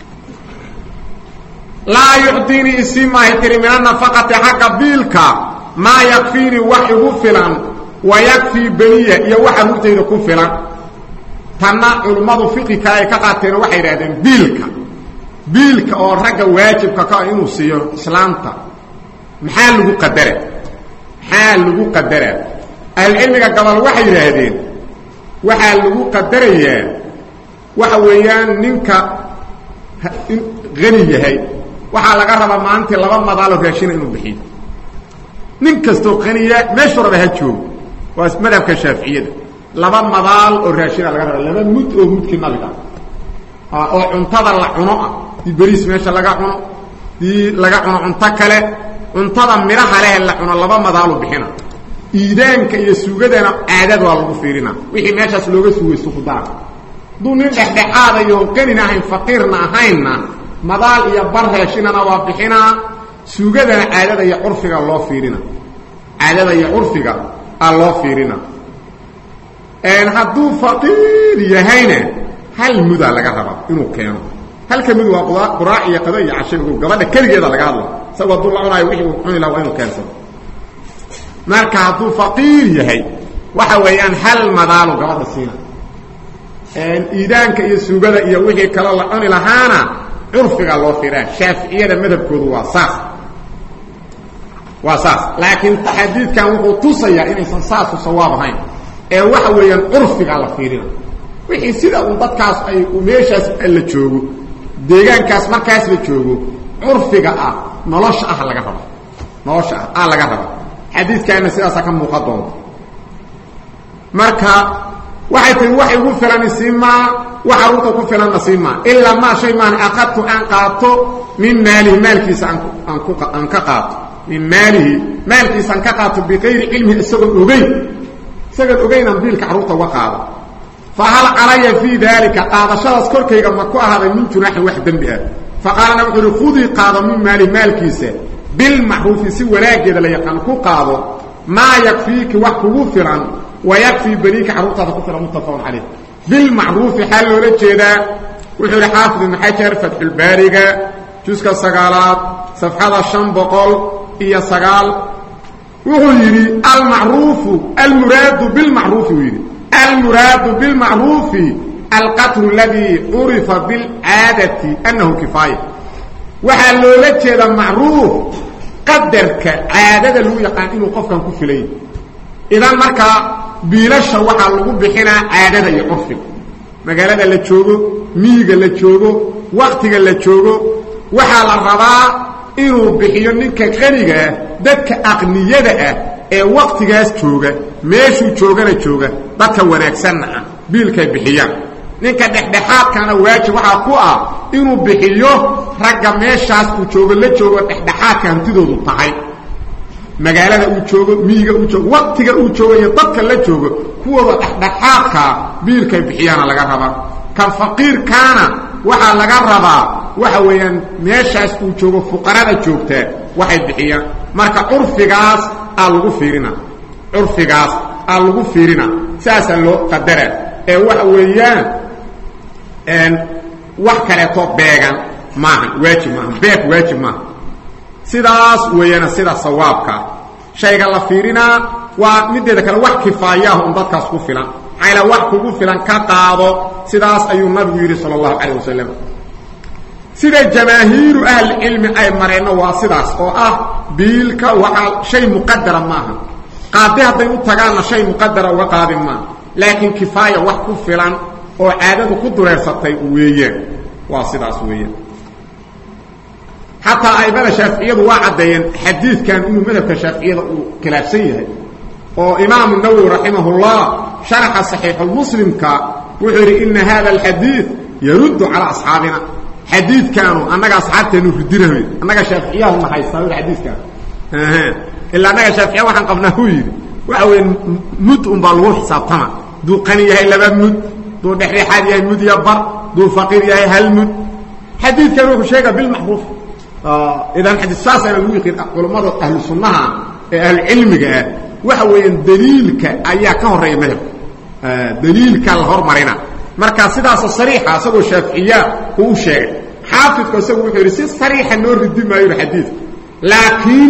la yu'dini isma hitrimana faqat haqa biilka maa yakfiinii wax igu filan wa yakfii beniya iyo waxa rugtayda ku filan tanna culummadu fiqiga ay ka qaateen waxay yidhahdeen biilka oo ragga waajibka ka ah inuu siiyo islaamta maxaa lagu qadaraa ahlucilmiga gobol waxay yidhaahdeen waxaa lagu qadarayaa waxa weeyaan ninka hani yahay waxaa laga rabaa maalintii 2 madaaloo raashina inuu bixiyo nin kastoo qaniya meeshu raba ha joogo waa madhabka shaaficiyada 2 madaal oo raashina laga rabaa 2 mud oo mudkii nabiga oo cuntada la cuno di bariis meesha laga cuno di laga cuno cunto kale cuntada miraha leh la cuno 2 madaal bixina iidaanka iyo suugadana aadad waa lagu fiirina wixii meeshaas looga suugaysto ku daar duunin dhexdhexaad iyo qanina ahayn faqiirna ahayna madaal iyo bar raashinana waa bixina suugadana aadada iyo urfiga loo fiirina hadduu faqiir yahayna hal muda laga raba inuu keeno halka mid waa quraac iyo qada iyo casho gabadha kaligeeda laga hadlo sabab dul cunaayo wixii uu cuni lahaa inuu keensado marka hadduu faqiir yahay waxa weeyaan hal madaalo gabadha siina iidaanka iyo suugada iyo wixii kale la cuni lahaana urfiga loo fiiraa shaaficiyada madhabkoodu waa saas laakiin xadiidkan wuxuu tusayaa inaysan saasu sawaab ahayn ee waxa weeyaan urfiga la fiirina wixii sida uu dadkaas ay meeshaas la joogo deegaankaas markaas la joogo urfiga nolosha laga rabo xadiidkaana sidaas ka muuqato marka waxay tahay wax ugu filan isima waxa uu ku filan nasiima illa ma shay maan aqadtu an qaato min maalihi maalkiisa an ka qaato min maalihi maalkiisa an ka qaato bi qeyri ilmi isagoo ogeyn an biilka caruurta wa qaado fa hal alayya fi dalika qaadashadaas korkayga ma ku ahaaday min junaahi wax dambi فقال نبي خذي قاض من مال كيسه بالمعروف سي ولاجد لا يقان كو قاضو ما يكفيك وحكو فران ويكفي بنيك عروضه كفر متفق عليه بالمعروف حل ولا جيدا وحول حافظ بن حجر فتح البارقه جزء السقالات صفحه الشنبقل هي سقال وغيري المعروف المراد بالمعروف ويري المراد بالمعروف القتل الذي عرف بالعادة أنه كفاية وحلو لجد معروف قدرك عادة اللي يقان إنه قفكا كفلين إذا مركا بيلش وحلو بحنا عادة يعرفك مقالة اللي تشوغو ميغا اللي تشوغو وقتك اللي تشوغو وحال الرضاء إنه بحيونك غنيغا دك أغنية وقتك تشوغا ميشو تشوغا تشوغا دك وناك سنة بيلك بحيان ninka dhexdhexaad kana waajib waxa ku ah inuu bixiyo ragga meeshaas uu joogo la joogo dhexdhexaadka hantidoodu tahay magaalada uu joogo miyiga uu joogo waqtiga uu joogo iyo dadka la joogo kuwada dhexdhexaadka biilka bixiyana laga rabaa kan faqiir kana waxa laga rabaa waxa weeyaan meeshaas uu joogo fuqarada joogta waxay bixiyaan marka urfigaas lagu fiirina saasa loo qadara ee waxa weeyaan wax kale to beegan maahan waajib maahan beek waajib maahan sidaas weeyana sida sawaabka shayga la fiirina waa mideeda kale wax kifaayah oo dadkaas ku filan ayla wax kugu filan ka qaado sidaas ayuu nabigu yiri sallallahu alayhi wasallam sida jamaahiir ahli ilmi ay mareena waa sidaas oo biilka waxa shay muqaddara maahan qaadi haday u tagaana shay muqaddara uga qaadin maahan لكن كفاية وحكو فلان او عادة قدرة ستي ويين واسداس ويين حتى ايضا الشافعية وعدين حديث كان انه مذهب الشافعية كلاسية او امام النووي رحمه الله شرح صحيح المسلم وحر ان هذا الحديث يرد على اصحابنا حديث كانوا انك اصحابته نفدره انك الشافعية هم حيصاوي الحديث كان الا انك الشافعية وحن قبناه يري وعوين مد بالو حسابتما دو قني هي لبا مد دو دخري حاد هي مد يبر دو فقير هي هل مد حديث كانوا شيغا بالمحروف اذا حديث اساس انا لو يقين علماء اهل السنه اهل العلم وحوين دليلك ايا كهري مذهب دليلك الهرمرينا marka sidaas sariixa asagoo shaafiiciya uu sheegay xaafidku asagoo wuxuu yiri si sariixa noo ridimaayo xadiis laakiin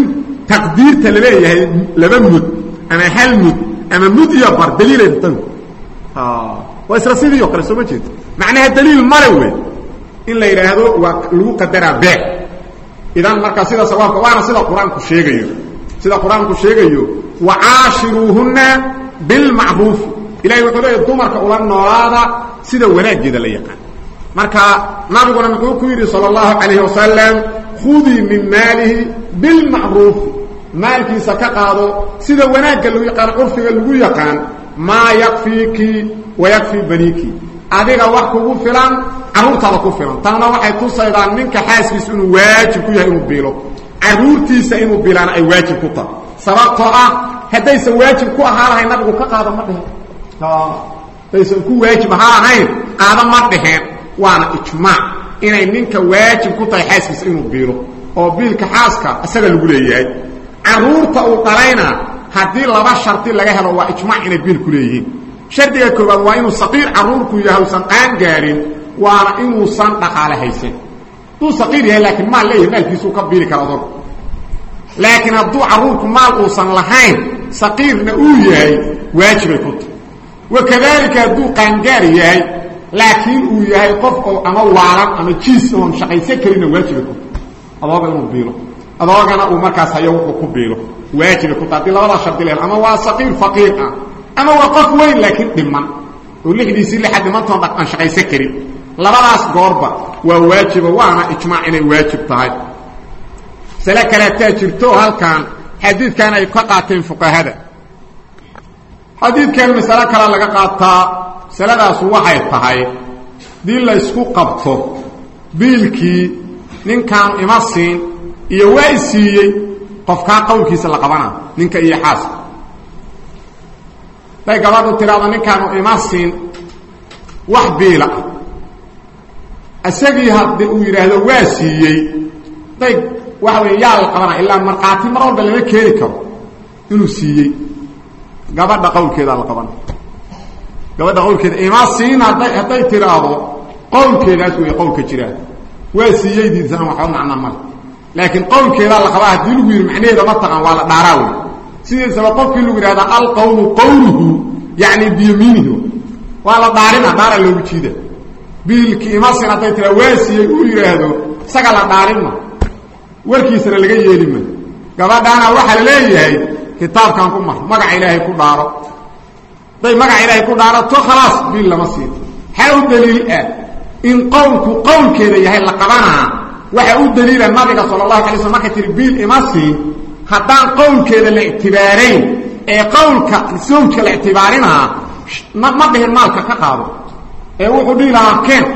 تقدير تلليه لبا مد أما هل مد أما مد يبر دليل انتو وإسراسيدي يقرأ سوما جيد معناها الدليل مروي إلا إلى هذا ولو قدر باع إذا مركز سيدة سوابك وانا سيدة القرآن كشيغيو سيدة القرآن كشيغيو وعاشروهن بالمعروف إلهي وقال الدمر كأولا النوارة سيدة وناك جيدا ليقان مركا نبينا نقول صلى الله عليه وسلم خذي من ماله بالمعروف مالك سكقاضو سيدة وناك اللي يقان عرفك اللي يقان ما يكفيك ويكفي بنيك أديك وحكو فلان عرورتها كو فلان تانا waxay tusaydan ninka xaaskiis inuu waajib ku yahay inuu biilo caruurtiisa inuu biilaan ay waajib ku tahay sababtoo ah hadaysa waajib ku ahaanahay nabigu ka qaado ma dhahay hadaysa ku waajib ahaanahay qaado ma dhahay waana ijmaac inay ninka waajib ku tahay xaaskiis inuu biilo oo biilka xaaska asaga lagu leeyahay caruurta uu dhalayna hadii laba sharti laga helo waa ijmaac inay biil ku leeyihiin shardiga koobaad waa inuu saqiir caruurku yahay san qaan gaarin waana inuu san dhaqaale haysan tuu saqiir yahay laakiin maal leeyahay maalkiisu ka biili karo dad laakiin hadduu caruurku maal uusan lahayn saqiirna uu yahay waajibay ku tahay wakadalika hadduu qaan gaar yahay laakiin uu yahay qof oo ama waalan ama jiis oo shaqaysan karina waajibay ku tahay adooga inuu biilo adoogana uu markaas hayo wuxuu ku biilo waajibay ku tahay labada shardi leh ama waa saqiir faqiir ah ama waa qof weyn laakiin dhiman oo lixdiisii lixad dhimantoon dhaqan shaqaysan karin labadaas goorba waa waajiba waana ijmaac inay waajib tahay sala kala taajirto halkan xadiidkan ay ka qaateen fuqahada xadiidkan masala kala laga qaataa saladaas waxay tahay dii la isku qabto biilkii ninkan imasiin iyo waaysiiyay qofka qowlkiisa la qabana ninka iyo xaas bay gabadhu tiraado ninkan imasiin wax biila asagii hadii uu yiraahdo waa siiyay day waxa weey yaal qabana ilaa marqaati mar walba laga keeni karo inuu siiyay gabadha qowlkeeda la qaban gabadha qowlkeeda imasiin haday tiraado qowlkeedaas way qowlka jiraan waa siiyay diisan waxa macna mal laakiin qowlkeeda la qabaa hadii lagu yiri macnaheeda ma taqaan waa la dhaaraaw sidii sabab qofkii lagu yiraahdo al qawlu qawluhu yaani bi yaminihi waa la dhaarina dhaara loogu jiida biilki imaasin haday tira waasiyay uu yiraahdo saga la dhaarina warkiisana laga yeelima gabadhaana waxa la leeyahay kitaabkan ku mar magac ilaahay ku dhaaro day magac ilaahay ku dhaaro to khalaas biil lama siin haw daliil ah in qowlku qowlkeeda yahay la qabana waxa uu daliila nabiga sallallahu alayhi wasallam ka tir biil imaasin haddaan qowlkeeda la ictibaarayn ee qowlka sawjka la ictibaarina ma dhihin maalka ka qaado ee wuxuu dhiilaa keen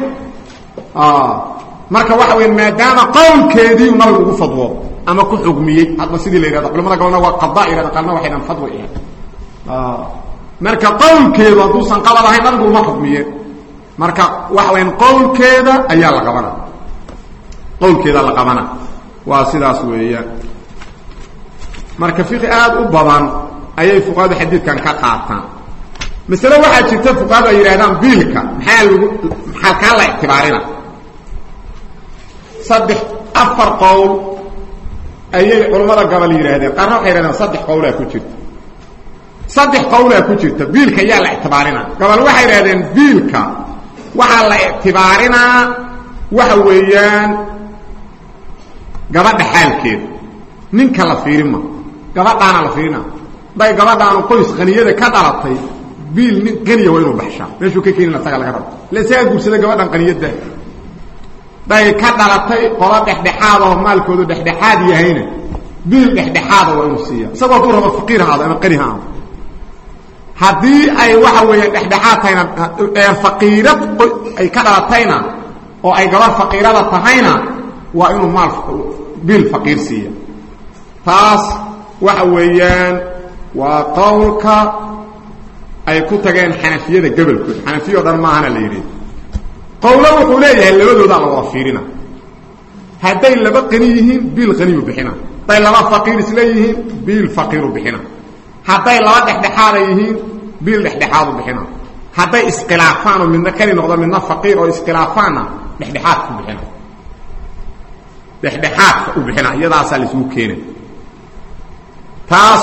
marka waxa weyn maadaama qowlkeedii nabigu ugu fadwo ama ku xugmiyay hadba sidii la yiraahdo culimada galna waa qadaa ila qalna waxay dhan fadwo ee marka qowlkeedu hadduu san qabadahay nabigu ma xugmiyay marka waxa weyn qowlkeeda ayaa la qabana qowlkeeda la qabana waa sidaas weeyaan marka fiqh aad u badan ayay fuqaada xadiidkan ka qaataan مثلا واحد جرت فقهاء يرادان بيلكا maxaa ka la ictibaarina saddex afar qowl ayay culimada gabal yiraahdeen qarno waxay yiraahdeen saddex qowl ay ku jirto saddex qowl ay ku jirto biilka yaa la ictibaarina gabal waxay yiraahdeen biilka waxa la ictibaarina waxa weeyaan gabadha xaalkeed ninka la fiirima gabadhaana la fiirina bay gabadhaana qoys qaniyada ka dhalatay biil nin qaniya waa inuu baxshaa meeshuu ka keenina saga laga rabo la saga guursada gabadhan qaniyada bay ka dhalatay qola dhexdhexaad oo maalkoodu dhexdhexaad yahayna biil dhexdhexaad waa inuu siiya sabab uu rabo faqiir ahaado ama qani ahaado hadii ay waxa weeye dhexdhexaad tayna ee faqiirad ay ka dhalatayna oo ay gabar faqiirada tahayna waa inuu maal biil faqiir siiya taas waxa weeyaan waa qowlka ay ku tageen xanafiyada gabalkood xanafiyo dhan ma ahana la yiri qowlo wuxuu leeyahay labadooda la wada fiirina haday laba qani yihiin bil qani u bixina haday laba faqiir isla yihiin bil faqiir u bixina haday laba dhexdhexaad yihiin bil dhexdhexaad u bixina haday iskhilaafaan oo midna kani noqdo midna faqiir oo iskhilaafana dhexdhexaad ku bixina dhexdhexaad u bixina iyadaas la isku keenay taas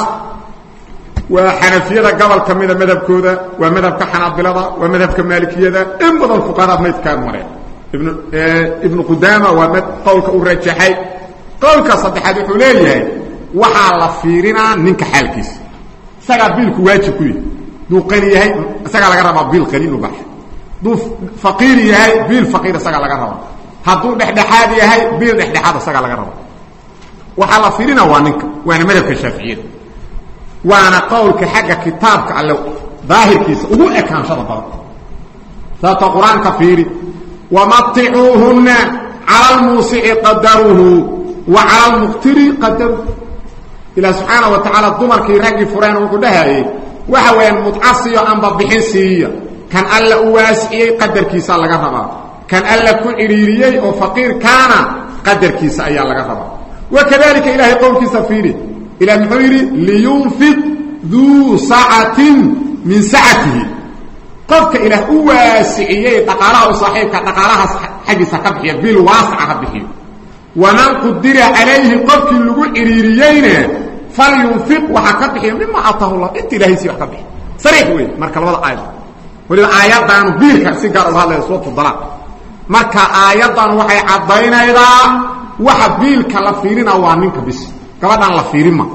وحنفية قبل كمية مذهب كودا ومذهب كحنابلة ومذهب كمالكية إن بدل فقراء ما يتكلم مرة ابن قدامة وقول كأورجحي قول كصدحات حليه وحال فيرنا ننك حالكيس سجى بيلك واجب كوي دو قليه سجى لقرب بيل قليل وبح دو فقير يهي بيل فقير سجى لقرب هدو دحدحاد يهي بيل دحدحاد سجى لقرب وحال فيرنا وانك وانا مذهب الشافعية وانا قولك حاجة كتابك على ظاهر كيس وقول كان شرط ذات قرآن كفيري ومطعوهن على الموسع قدره وعلى المقتر قدره إلى سبحانه وتعالى الضمر كي راجي فران وقدها وحوين متعصي أنبا بحنسية كان ألا أواسئي قدر كيسا لغفبا كان ألا كعريريي أو فقير كان قدر كيسا أيها لغفبا وكذلك إلهي قول كيسا فيري إلى المحيري لينفق ذو ساعة من ساعته قفك إله أواسئي تقالها صاحبك تقالها حاجة سكبحية بالواسعة بحيه ومن قدر عليه قفك اللقوء إريريين فلينفق وحكبحيه مما أعطاه الله انت إلهي سيح كبحيه صريح وين مركا الوضع آيات ولذا آيات دانو بيرك سيقار الله صوت الضلاء مركا آيات دانو وحي عضين إذا وحبيلك لفيرين أوانينك بس كبدا لا فيرما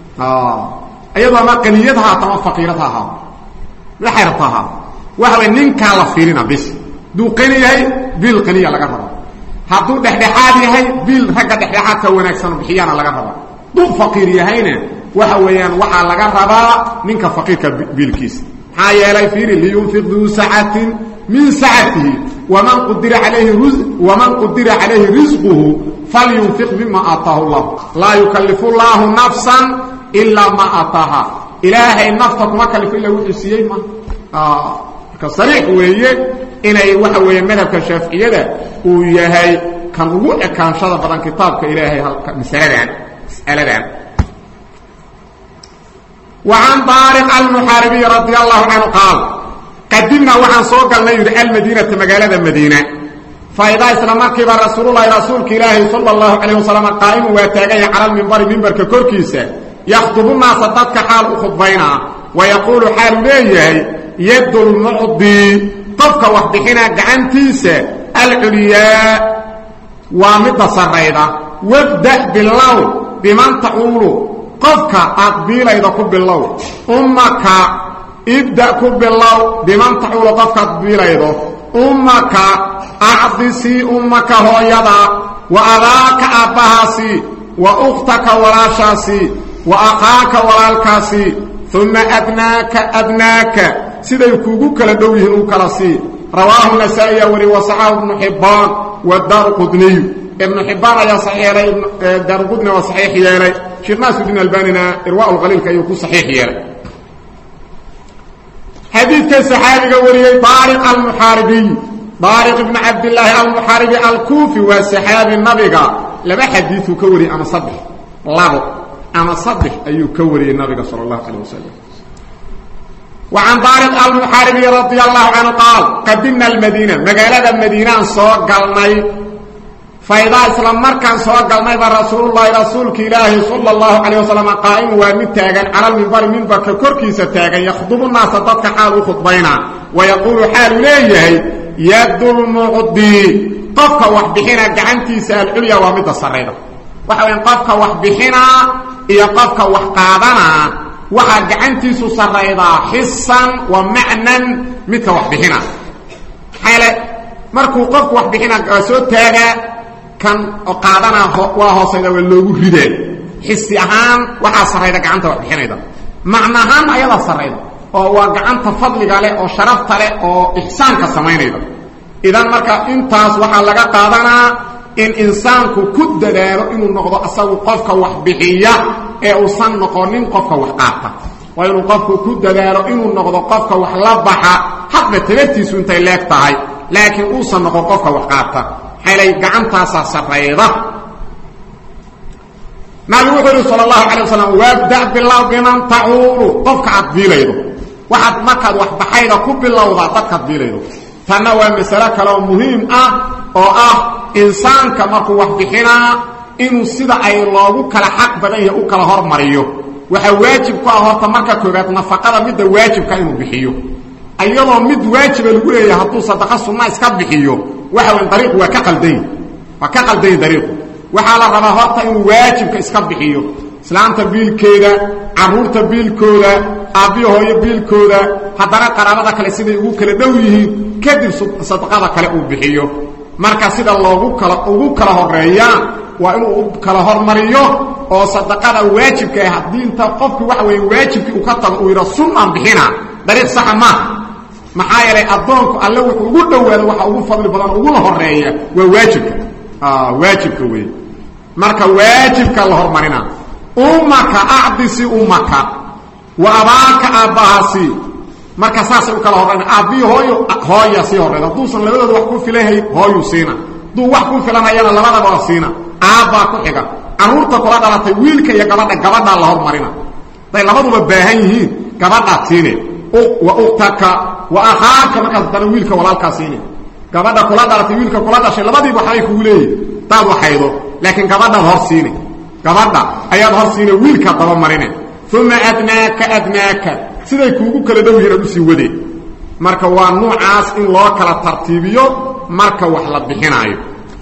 ايضا ما قنيتها تما فقيرتها لا حيرتها وهو نينكا لا فيرنا بس دو قنيه بالقنيه لا غرب haduu dhaxdhaxaad yahay bil raga dhaxdhaxaadka wanaagsan bixiyana laga raba duu faqir yahayna waxa weeyaan waxa laga rabaa ninka faqirka bilkiis hayeelay fiiri li yunfiqu sa'atin min sa'atihi waman qadira alayhi rizquhu falyunfiq mimma ataahu Allah la yukallifu Allah nafsan illa ma ataaha ilahi nafsaka ma kallifu illa wuxuu ma ka sariix weeye inay waxa weeye madhabka Shaafi'iyada uu yahay kan ugu ekaanshada badan kitaabka Ilaahay halka mas'aladan wa an Tariq al-Muharibi radiyallahu anhu qala qadimna wa an soogalnay al-Madinah magaalada Madiina فإذا إسلامك رسول الله رسولك إلهي صلى الله عليه وسلم قائم واتاقي على المنبر ككركيسة يخطب الناس ضدك حال خطبينا ويقول حال ليه يد المعضي طبك وحدحنا قعنتيسة العلياء ومدى صريدة وابدأ بالله بمن تعول قفك أقبيل إذا كب الله أمك ابدأ كب الله بمن تعول قفك أقبيل إذا أمك أعطسي أمك هويدا وأذاك أبهاسي وأختك وراشاسي وأخاك ورالكاسي ثم أدناك سيديكوك لدويه أوكراسي رواه النسائي وصححه ابن حبان والدارقطني ابن حبان يا صحيح الدارقطني وصحيح يا شيخ ناصر الدين الألباني إرواء الغليل كي يكون صحيح يا حديث كالصحابي وريه طارق المحاربي طارق بن عبد الله المحاربي الكوفي والصحابي النبي لما حديثه كوري أنا صدح الله أنا صدح أي كوري النبي صلى الله عليه وسلم وعن طارق المحاربي رضي الله عنه قال قدمنا المدينة مقالة المدينة صوقلنا فإذا إسلام مركان صوقلنا رسول الله رسولك إلهي صلى الله عليه وسلم قائم ومتاقا على المنبر ككركيسة تاقا يخطب الناس ضدك حال خطبينا ويقول حال ليه يد المعضي قفك وحبحنا قعنتي سأل عليا ومدى صريدة وحوين قفك وحبحنا إيا قفك وحقادنا وحا قعنتي صريدة حسا ومعنى مدى وحبحنا حالة مركو قفك وحبحنا قاسود تاقا كان قادنا وهو سيدا واللوغو ردين حسي أهان وحا صريدة قعنتي وحبحنا معناها أيضا صريدة oo gacanta fadliga leh oo sharafta leh oo ihsaanka sameeynayda idan marka intaas waxa laga qaadanaa in insaanku ku dadaalo inuu noqdo asagu qofka wax bixiya ee uu san noqonin qofka wax qaata waa inuu qofku ku dadaalo inuu noqdo qofka wax la baxa hadba tabtiisu intay leegtahay laakiin uu san noqon qofka wax qaata xalay gacantaas sareeyda nabi sallallahu alayhi wasallam wabda billahi biman ta'uru qofka adbiilaydo waxaad markaad wax baxayda ku bilowda dadka diilaydo tana waa mas'ala kale oo muhiim ah oo ah insaanka markuu wax bixina inuu sida ay loogu kala xaq badan yahay u kala hormariyo waxa waajib ku ah horta marka koobaad nafaqada mid waajibka inuu bixiyo ayadoo mid waajib lagu leeyahay hadduu sadaqa sunna iska bixiyo waxa weyn dariiq waa ka qalday dariiq waxa la rabaa horta inuu waajibka iska bixiyo islaanta biilkeeda caruurta biilkooda aabiyo hooyo biilkooda haddana qaraabada kale siday ugu kala dhow yihiin kadib sadaqada kale uu bixiyo marka sida ugu kala horeeya waa inuu kala hormariyo oo sadaqada waajibka ah haddii inta qofku waxa weyn waajibkii uu ka tago uu yiraahdo sunnah bixina dariiq sax ma maxaa yeelay adoonku alle wuxuu ugu dhawaado waxa ugu fadli badan ugu horeeya waa waajibka weey marka waajibka la hormarina ummaka a'disi ummaka wa abaka abahasi marka saasay u kala horreeyaan abi hooyo si horreeyda duusan labadooda wax ku filahay hooyo siina duu wax ku filanayana labadaba siina aaba ku xiga caruurta kula dhalatay wiilka iyo gabadha la hormarina day labaduba baahan yihiin gabadha siine wa uktaka wa ahaaka marka dana wiilka walaalka siine gabadha kula dhalatay wiilka kula dhashay labadiiba waxay ku leeyeen taad waxaydo laakiin gabadha hor siine gabadha ayaad hor siine wiilka daba marine thumma adnaaka siday kuugu kala dhow yihiin u sii wade marka waa noocaas in loo kala tartiibiyo marka wax la bixinaayo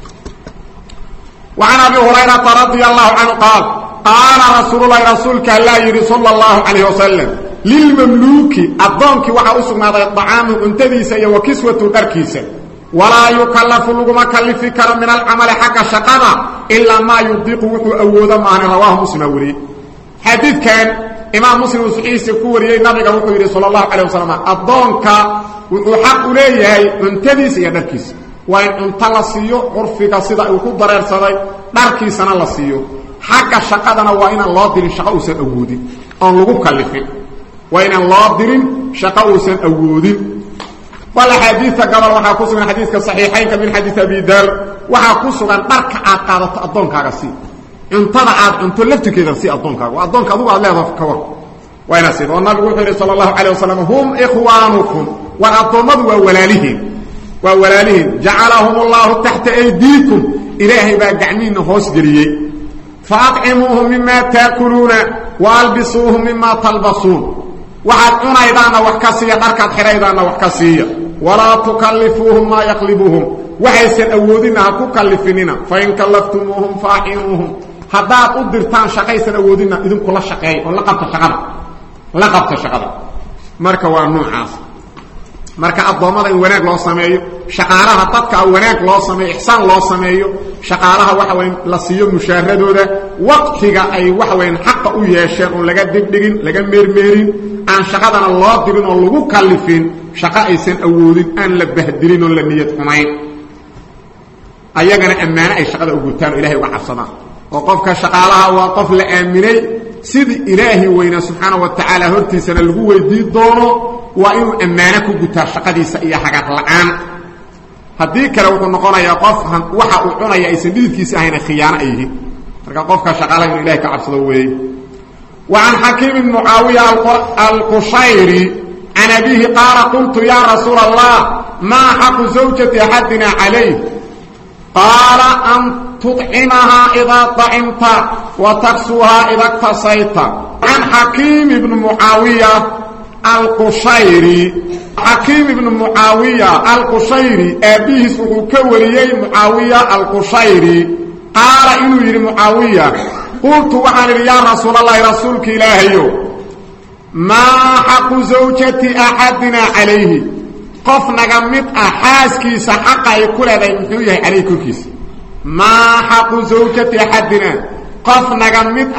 وعن أبي هريرة رضي الله عنه قال رسول الله رسولك الله يري صلى الله عليه وسلم للمملوك الضنك وحا أسمى الطعام انتديسا وكسوة تركيسا ولا يكلف لغما كلف كرم من العمل حق شقنا إلا ما يضيق وحو أودا معنا رواه مسلم وري حديث كان إمام مسلم وسحيس كوري النبي وحو صلى الله عليه وسلم الضنك وحو حق ليه انتديسا تركيسا وإن أنت لسيو عرفك صدا وكو ضرر صداي داركي سنة لسيو حق شقدنا وإن الله دين شقاء سن أودي أن لغو كلفين وإن الله دين شقاء سن أودي ولا حديث قبل وحا كسوغن حديث كصحيحين من حديث أبي ذر وحا كسوغن دارك عقادة أدونك أغسي انتظر انتو لفتك إذا سي أدونك وأدونك أدوك الله فكور وإن أسيد والنبي صلى الله عليه وسلم هم إخوانكم وأطمدوا وولالهم جعلهم الله تحت أيديكم إلهي باقعمين هوس جريي فأطعموهم مما تأكلون وألبسوهم مما تلبسون وحدون أيضانا وحكاسية تركت حريضانا وحكاسية ولا تكلفوهم ما يقلبوهم وحيث أودينها ككلفيننا فإن كلفتموهم فأحينوهم حدات أدرتان شقيسا أودينا إذن كل شقي لقبت شغلة مركوا النوع عاصر marka adoomada in wanaag loo sameeyo shaqaalaha dadka wanaag loo sameeyo ihsaan loo sameeyo shaqaalaha waxa weyn la siiyo mushaaradooda waqtiga ay waxa weyn xaq u yeesheen oo laga dibdhigin laga meermeerin aan shaqadana loo dirin oo lagu kallifin shaqa aysan awoodin aan la bahdilin oo la niyad xumayn ayagana amaana ay shaqada ugu taan ilaahay uga cabsadaan oo qofka shaqaalaha waa qof la aaminay sidii ilaahi weyna subhanahu wa ta'ala hortiisana lagu weydii doono وإنه أمانة كجتا شقديسة إيا حاجات الآن هديك لو نقولنا قف وحا وعنا يا إسديد كيس هنا خيانة أيه فرق قفك شغالة من إلهك عبصدوه وعن حكيم بن معاوية القشيري عن أبيه قال قلت يا رسول الله ما حق زوجة أحدنا عليه قال أن تطعمها إذا طعمت وتكسوها إذا اقتصيت عن حكيم بن معاوية القشيري حكيم بن معاوية القشيري أبيه سوء كوريي معاوية القشيري قال إنه يري معاوية قلت وعن يا رسول الله رسولك إلهي ما حق زوجة أحدنا عليه قفنا قمت أحاسكي سحقا يقول هذا يمحويه عليه كوكيس ما حق زوجة أحدنا قفنا قمت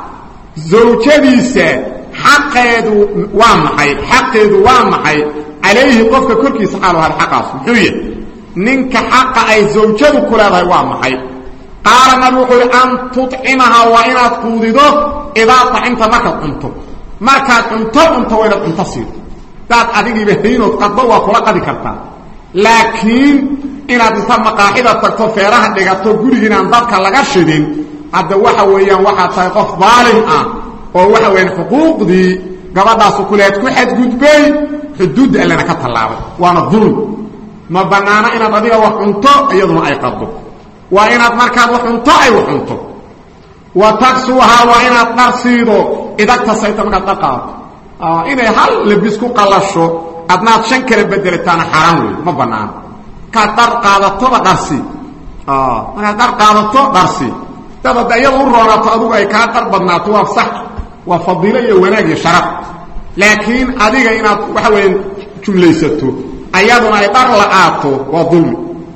زوجة حقيدو وامحي عليه قفك كلكي سحاله هالحقاس محوية ننك حق أي زوجة كلها وامحي قال نبوحي أن تطعمها وإن تقودده إذا طعمت مركات أنت وإن تنتصير تات أديني بهدين وتقضوا وكلا قد كرتا لكن إن تسمى قاحدة تكتفيرها لغتو قولي أن ذلك لغشدين عد وحويا وحا تيقف ظالم oo waxa weyn xuquuqdii gabadhaas ku leed ku xad gudbay xuduud allana ka talaabay waana dhulm ma banaana inaad adiga wax cunto iyaduna ay qaddo waa inaad markaad wax cunto ay wax cunto وتكسوها وإن الدرسيدو إذا اكتسيت مكا دقاط إنه هل لبسكو قلشو أدنات شنكر بدلتان حرامي ما بنان كدر قادتو درسي كدر قادتو درسي تبدا يدور رونات ادو اي كدر بدناتو صح وفضيله وناج شرف لكن اديga inaad waxa weyn jumlaysato ayaduna ay dar laato wa dhulm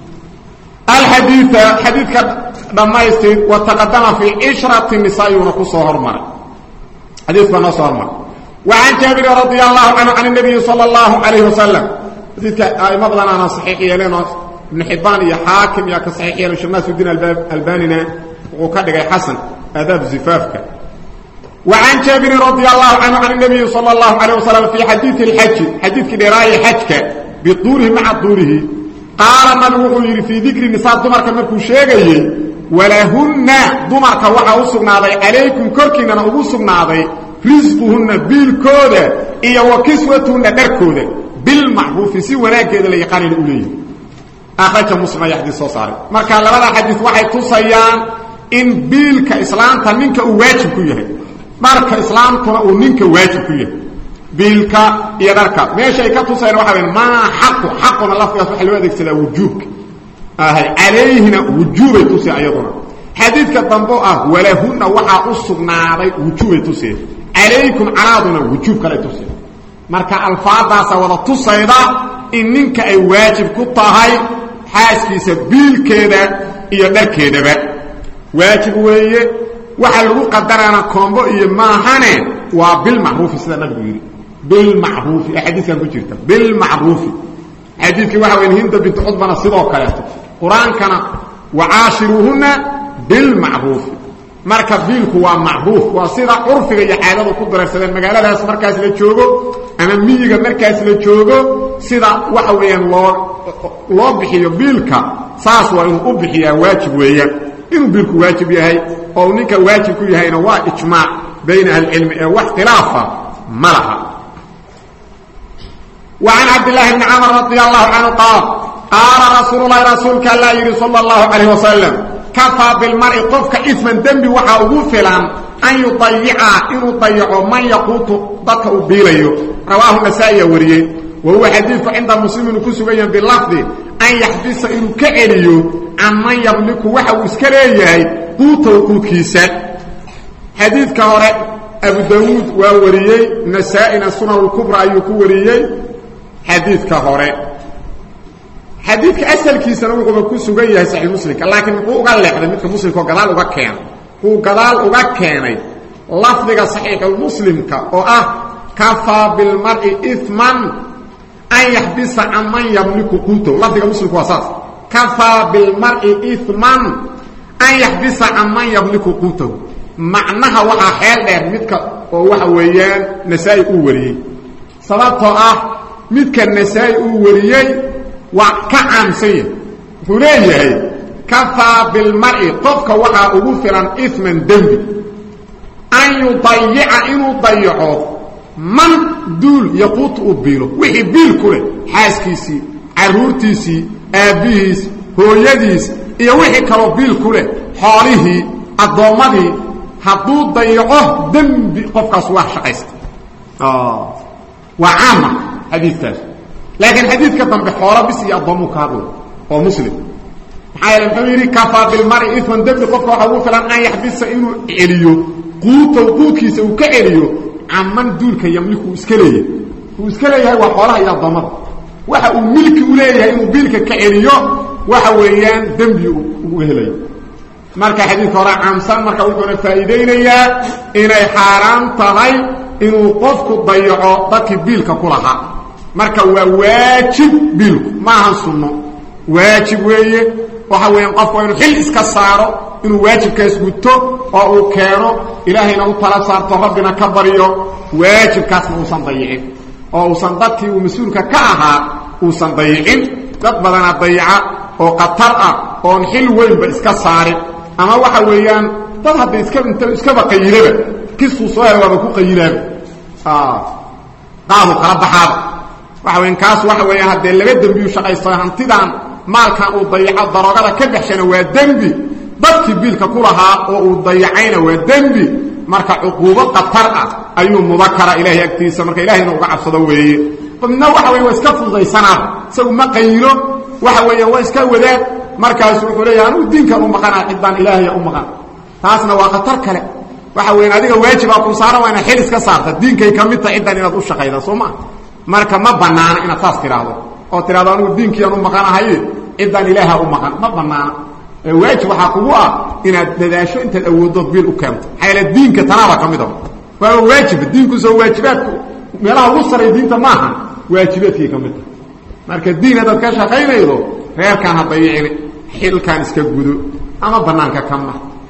الحديث حديث دمايستي وتقدم في عشرة النساء ونقصه هرمر حديث بنص هرمر وعن جابر رضي الله عنه عن النبي صلى الله عليه وسلم حديث اي مضلنا انا صحيح يلنا ابن حبان يا حاكم يا كصحيح يا شماس الدين الباني وكدغ حسن اداب زفافك وعن جابر رضي الله عنه عن النبي صلى الله عليه وسلم في حديث الحج حديث كدراي حجك بطوره مع طوره قال النبي في ذكر النساء دمرك مركو شيغاي ولهن دمرك waxa u sugnaaday alaykum korkiina ugu sugnaaday rizquhunna bil kooda iyo wakiswatuna darkooda bil ma'ruf si wanaageeda la yaqaan u leeyahay akhraja muslim yahdith soo saaray marka labada hadith waxay tusayaan in bilka islaamka ninka uu waajib ku yahay marka islaamkuna uu ninka waajib ku yahay bilka iyo darka meesha ay ka tusayaan waxa weyn ma xaquna lafdigaas waxa loo adeegsadaa wujuub عليهنا وجوب توسي ايضنا حديث كتنبو ولهن وحا اسغناداي وجوب توسي عليكم عرضنا وجوب كلا توسي marka alfaadaasa wada tusayda in ninka ay waajib ku tahay xaaskiisa biilkeeda iyo dharkeedaba waajib weeye waxa lagu qadarana kombo iyo maahane waa bil ma'ruf sida nabigu yiri bil ma'ruf xadiiskan ku jirta bil ma'ruf حديثك waxa weyn Hind bint Utbana sidoo kale Quraankana wa'ashiruhunna bil ma'ruf marka bilku waa ma'ruf waa sida urfiga iyo caadada ku daraysan magaaladaas markaas la joogo ama miyiga markaas la joogo sida waxa weeyaan loo bixiyo bilka saas waa inuu u bixiyaa waajib weeyaan inuu bilku waajib yahay oo ninka waajib ku yahayna waa ijmaac bayna al-ilm wa ikhtilaafa malaha وعن عبد الله بن عمر رضي الله عنه قال رسول الله رسولك الله يري صلى الله عليه وسلم كفى بالمرء قفك إثما دنبي وحا أغفلا أن يضيع من يقوت ضدك أبيليه رواه النسائي وريه وهو حديث عند مسلم كسويا باللفظ أن يحدث إنه كعليه عن من يملك وحا واسكريه قوت وكيسا حديث كهراء أبو داود ووريه نسائنا السنة الكبرى أيوكو وريه حديث كهراء حديث أسهل كيسا نوغو كسويا صحيح مسلم لكن هو قال لك مثل مسلم هو قدال وكان هو قدال وكان لفظك صحيح المسلم كفى بالمرء إثما أن يحبس عن من يملك قوته لفظك مسلم هو أساس كفى بالمرء إثما أن يحبس عن من يملك قوته معناها وحا حال دير مدك وحا ويان نسائي أولي صلاته مدك النسائي أولي وكعام سيد فليه كفى بالمرء قفك وحا أغفرا إثما دنبي أن يضيع إنه ضيعه من دول يقوط أبيله وحي بيل كله حاسكيسي عرورتيسي أبيس هو يديس إيا وحي كرو بيل كله حاله الضوامدي حدود ضيعه دنبي قفك سواح شقيست وعامة حديث تاج لكن حديث كتن بحوالة بس يأضموك هذا هو مسلم حيالا محميري كفى بالمرء إثما دنبي قفك وحاول فلان أن يحبس إنه إليو قوته وقوكيسه وكإليو عمان دولك يملكه إسكاليه وإسكاليه هو حوالة يأضمه waxa uu milki u leeyahay inuu biilka ka celiyo waxa weeyaan dambi uu helay marka xadiidka hore caamsan marka wuxuu faa'iideeyaa inay xaraam tahay inuu qofku dayaco dadkii biilka ku lahaa marka waa waajib biilku ma ahan sunno waajib weeye waxa weeyaan qofku inuu xil iska saaro inuu waajibkaas guto oo uu keeno ilaahayna u tala saarto rabbina ka bariyo waajibkaasna uusan dayicin oo uusan dadkii uu mas'uulka ka ahaa uusan dayicin dad badana dayica oo qatar ah oo xil weynba iska saarin ama waxa weeyaan dad hadda iska baqaylaba kisu soo heelaba ku qaylaba qaado kala baxaad waxa weeyaan kaas waxa weeyaan hadda laga dambiyo shaqaysto hantidan maalkan uu dayica darogada ka baxshana waa dambi dadkii biilka ku lahaa oo uu dayacayna waa dembi marka cuquubo qatar ah ayuu mudakara ilaahay agtiisa marka ilaahayna uga cabsado weeye qofna waxa weeye waa iska fududaysanaa isagu ma qaylo waxa weeye waa iska wadaad markaas wuxuu leeyahay anu diinkan u maqanaa cidaan ilaahay u maqan taasna waa qatar kale waxa weeye adiga waajib ah ku saaran waa inaad xil iska saarta diinkay ka mid tahay cidaan inaad u shaqaydo Soomaa marka ma banaana inaad taas tiraahdo oo tiraahdo anu diinkiyan u maqanahay cidaan ilaahay u maqan ma banaana waajib waxa kugu ah inaad dadaasho inta awoodo bil u keento xayla diinka tanaaba kamid ah waa waajib diinku soo waajibaadku meelaha ugu saray diinta maaha waajibaadkii kamid marka diin aad ka shaqaynaydo reerkan habayeen xilkan iska gudo ama banaanka kama